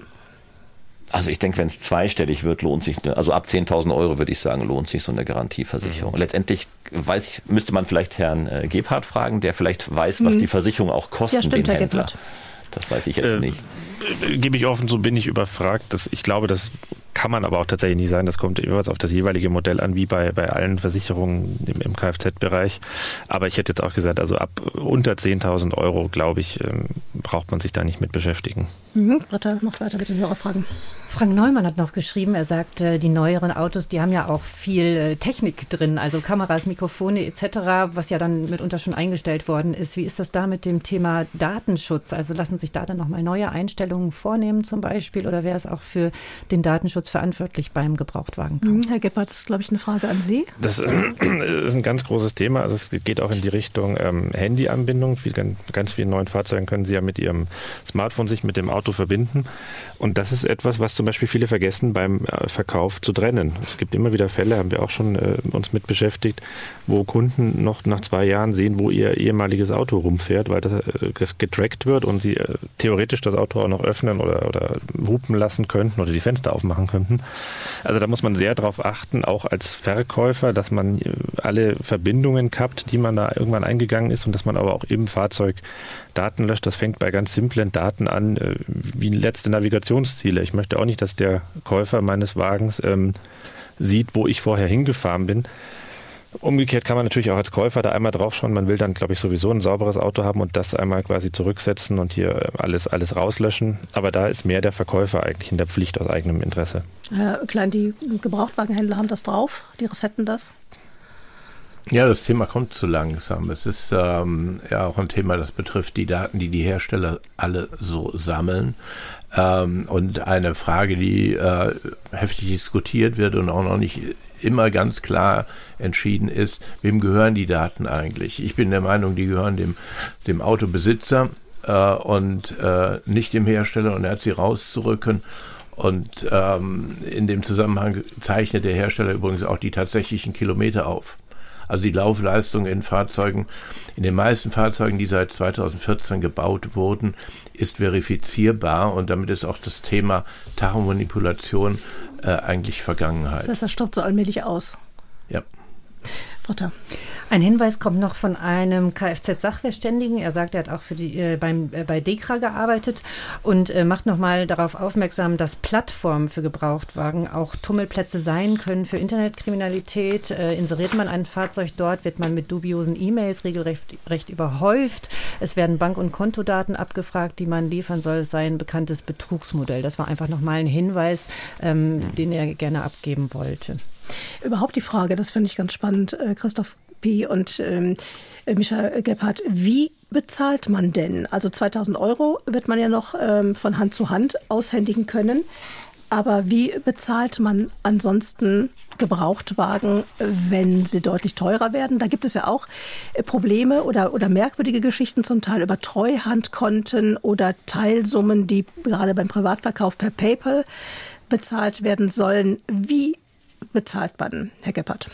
Also ich denke, wenn es zweistellig wird, lohnt sich, eine, also ab zehntausend Euro würde ich sagen, lohnt sich so eine Garantieversicherung. Mhm. Letztendlich weiß ich, müsste man vielleicht Herrn äh, Gebhardt fragen, der vielleicht weiß, was mhm. die Versicherung auch kostet, ja, stimmt, den Herr Händler. Gebhardt. Das weiß ich jetzt äh, nicht. Äh, gebe ich offen, so bin ich überfragt. Das, ich glaube, das kann man aber auch tatsächlich nicht sagen. Das kommt jeweils auf das jeweilige Modell an, wie bei, bei allen Versicherungen im, im Kfz-Bereich. Aber ich hätte jetzt auch gesagt, also ab unter zehntausend Euro, glaube ich, ähm, braucht man sich da nicht mit beschäftigen. Mhm. Britta, macht weiter mit den Hörerfragen. Frank Neumann hat noch geschrieben, er sagt, die neueren Autos, die haben ja auch viel Technik drin, also Kameras, Mikrofone et cetera, was ja dann mitunter schon eingestellt worden ist. Wie ist das da mit dem Thema Datenschutz? Also lassen sich da dann nochmal neue Einstellungen vornehmen zum Beispiel oder wäre es auch für den Datenschutz verantwortlich beim Gebrauchtwagenkauf? Mhm, Herr Gebhardt, das ist, glaube ich, eine Frage an Sie. Das äh, ist ein ganz großes Thema. Also es geht auch in die Richtung ähm, Handyanbindung. Viel, ganz vielen neuen Fahrzeugen können Sie ja mit Ihrem Smartphone sich mit dem Auto verbinden. Und das ist etwas, was zum Beispiel viele vergessen beim Verkauf zu trennen. Es gibt immer wieder Fälle, haben wir auch schon äh, uns mit beschäftigt, wo Kunden noch nach zwei Jahren sehen, wo ihr ehemaliges Auto rumfährt, weil das, äh, das getrackt wird und sie äh, theoretisch das Auto auch noch öffnen oder, oder hupen lassen könnten oder die Fenster aufmachen können. könnten. Also da muss man sehr darauf achten, auch als Verkäufer, dass man alle Verbindungen kappt, die man da irgendwann eingegangen ist und dass man aber auch im Fahrzeug Daten löscht. Das fängt bei ganz simplen Daten an, wie letzte Navigationsziele. Ich möchte auch nicht, dass der Käufer meines Wagens ähm, sieht, wo ich vorher hingefahren bin. Umgekehrt kann man natürlich auch als Käufer da einmal drauf schauen. Man will dann, glaube ich, sowieso ein sauberes Auto haben und das einmal quasi zurücksetzen und hier alles, alles rauslöschen. Aber da ist mehr der Verkäufer eigentlich in der Pflicht aus eigenem Interesse. Herr Klein, die Gebrauchtwagenhändler haben das drauf? Die resetten das? Ja, das Thema kommt zu langsam. Es ist ähm, ja auch ein Thema, das betrifft die Daten, die die Hersteller alle so sammeln. Ähm, und eine Frage, die äh, heftig diskutiert wird und auch noch nicht immer ganz klar entschieden ist, wem gehören die Daten eigentlich? Ich bin der Meinung, die gehören dem, dem Autobesitzer äh, und äh, nicht dem Hersteller, und er hat sie rauszurücken. Und ähm, in dem Zusammenhang zeichnet der Hersteller übrigens auch die tatsächlichen Kilometer auf. Also die Laufleistung in Fahrzeugen, in den meisten Fahrzeugen, die seit zweitausendvierzehn gebaut wurden, ist verifizierbar, und damit ist auch das Thema Tachomanipulation äh, eigentlich Vergangenheit. Das heißt, das stoppt so allmählich aus. Ja. Britta. Ein Hinweis kommt noch von einem Kfz-Sachverständigen. Er sagt, er hat auch für die, äh, beim, äh, bei DEKRA gearbeitet und äh, macht nochmal darauf aufmerksam, dass Plattformen für Gebrauchtwagen auch Tummelplätze sein können für Internetkriminalität. Äh, inseriert man ein Fahrzeug dort, wird man mit dubiosen E-Mails regelrecht recht überhäuft. Es werden Bank- und Kontodaten abgefragt, die man liefern soll. Es sei ein bekanntes Betrugsmodell. Das war einfach nochmal ein Hinweis, ähm, den er gerne abgeben wollte. Überhaupt die Frage, das finde ich ganz spannend, äh, Christoph Pi und ähm, Micha Gebhardt, wie bezahlt man denn? Also zweitausend Euro wird man ja noch ähm, von Hand zu Hand aushändigen können, aber wie bezahlt man ansonsten Gebrauchtwagen, wenn sie deutlich teurer werden? Da gibt es ja auch äh, Probleme oder, oder merkwürdige Geschichten zum Teil über Treuhandkonten oder Teilsummen, die gerade beim Privatverkauf per PayPal bezahlt werden sollen. Wie bezahlt man, Herr Gebhardt?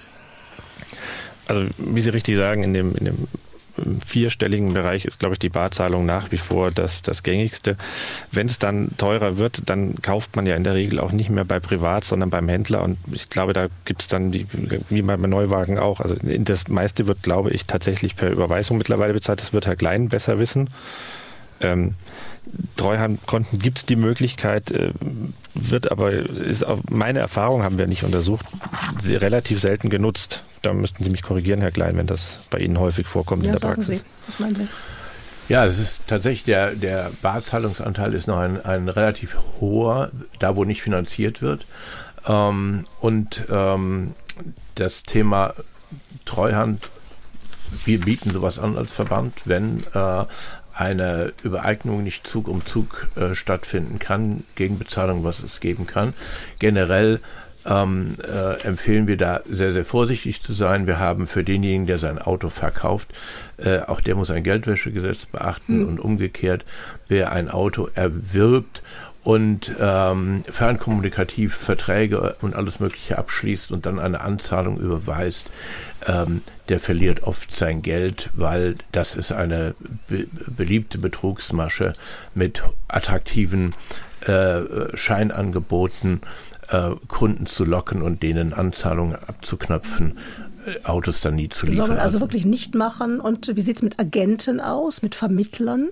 Also wie Sie richtig sagen, in dem, in dem vierstelligen Bereich ist, glaube ich, die Barzahlung nach wie vor das, das Gängigste. Wenn es dann teurer wird, dann kauft man ja in der Regel auch nicht mehr bei Privat, sondern beim Händler. Und ich glaube, da gibt es dann, die, wie bei Neuwagen auch, also das meiste wird, glaube ich, tatsächlich per Überweisung mittlerweile bezahlt. Das wird Herr Klein besser wissen. Ähm, Treuhandkonten gibt es die Möglichkeit, äh, wird aber, ist auch, meine Erfahrung haben wir nicht untersucht, sehr, relativ selten genutzt. Da müssten Sie mich korrigieren, Herr Klein, wenn das bei Ihnen häufig vorkommt, ja, in der sagen Praxis. Sie. Was meinen Sie? Ja, es ist tatsächlich, der, der Barzahlungsanteil ist noch ein, ein relativ hoher, da wo nicht finanziert wird. Ähm, und ähm, das Thema Treuhand, wir bieten sowas an als Verband, wenn äh, eine Übereignung nicht Zug um Zug äh, stattfinden kann, gegen Bezahlung, was es geben kann. Generell ähm, äh, empfehlen wir da sehr, sehr vorsichtig zu sein. Wir haben für denjenigen, der sein Auto verkauft, äh, auch der muss ein Geldwäschegesetz beachten, mhm. und umgekehrt, wer ein Auto erwirbt und ähm, fernkommunikativ Verträge und alles Mögliche abschließt und dann eine Anzahlung überweist, ähm, der verliert oft sein Geld, weil das ist eine be- beliebte Betrugsmasche mit attraktiven äh, Scheinangeboten, äh, Kunden zu locken und denen Anzahlungen abzuknöpfen, äh, Autos dann nie zu liefern. Soll man also wirklich nicht machen. Und wie sieht es mit Agenten aus, mit Vermittlern?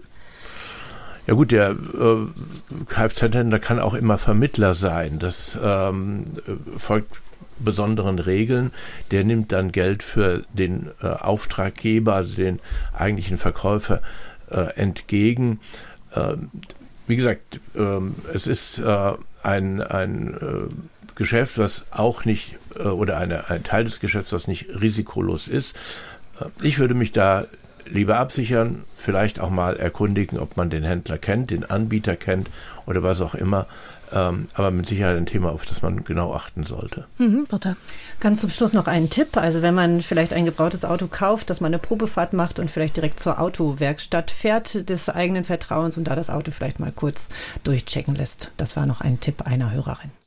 Ja gut, der äh, Kfz-Händler kann auch immer Vermittler sein. Das ähm, folgt besonderen Regeln. Der nimmt dann Geld für den äh, Auftraggeber, also den eigentlichen Verkäufer, äh, entgegen. Äh, wie gesagt, äh, es ist äh, ein, ein äh, Geschäft, was auch nicht, äh, oder eine, ein Teil des Geschäfts, was nicht risikolos ist. Äh, ich würde mich da lieber absichern, vielleicht auch mal erkundigen, ob man den Händler kennt, den Anbieter kennt oder was auch immer. Ähm, aber mit Sicherheit ein Thema, auf das man genau achten sollte. Mhm, bitte. Ganz zum Schluss noch ein Tipp. Also wenn man vielleicht ein gebrauchtes Auto kauft, dass man eine Probefahrt macht und vielleicht direkt zur Autowerkstatt fährt des eigenen Vertrauens und da das Auto vielleicht mal kurz durchchecken lässt. Das war noch ein Tipp einer Hörerin.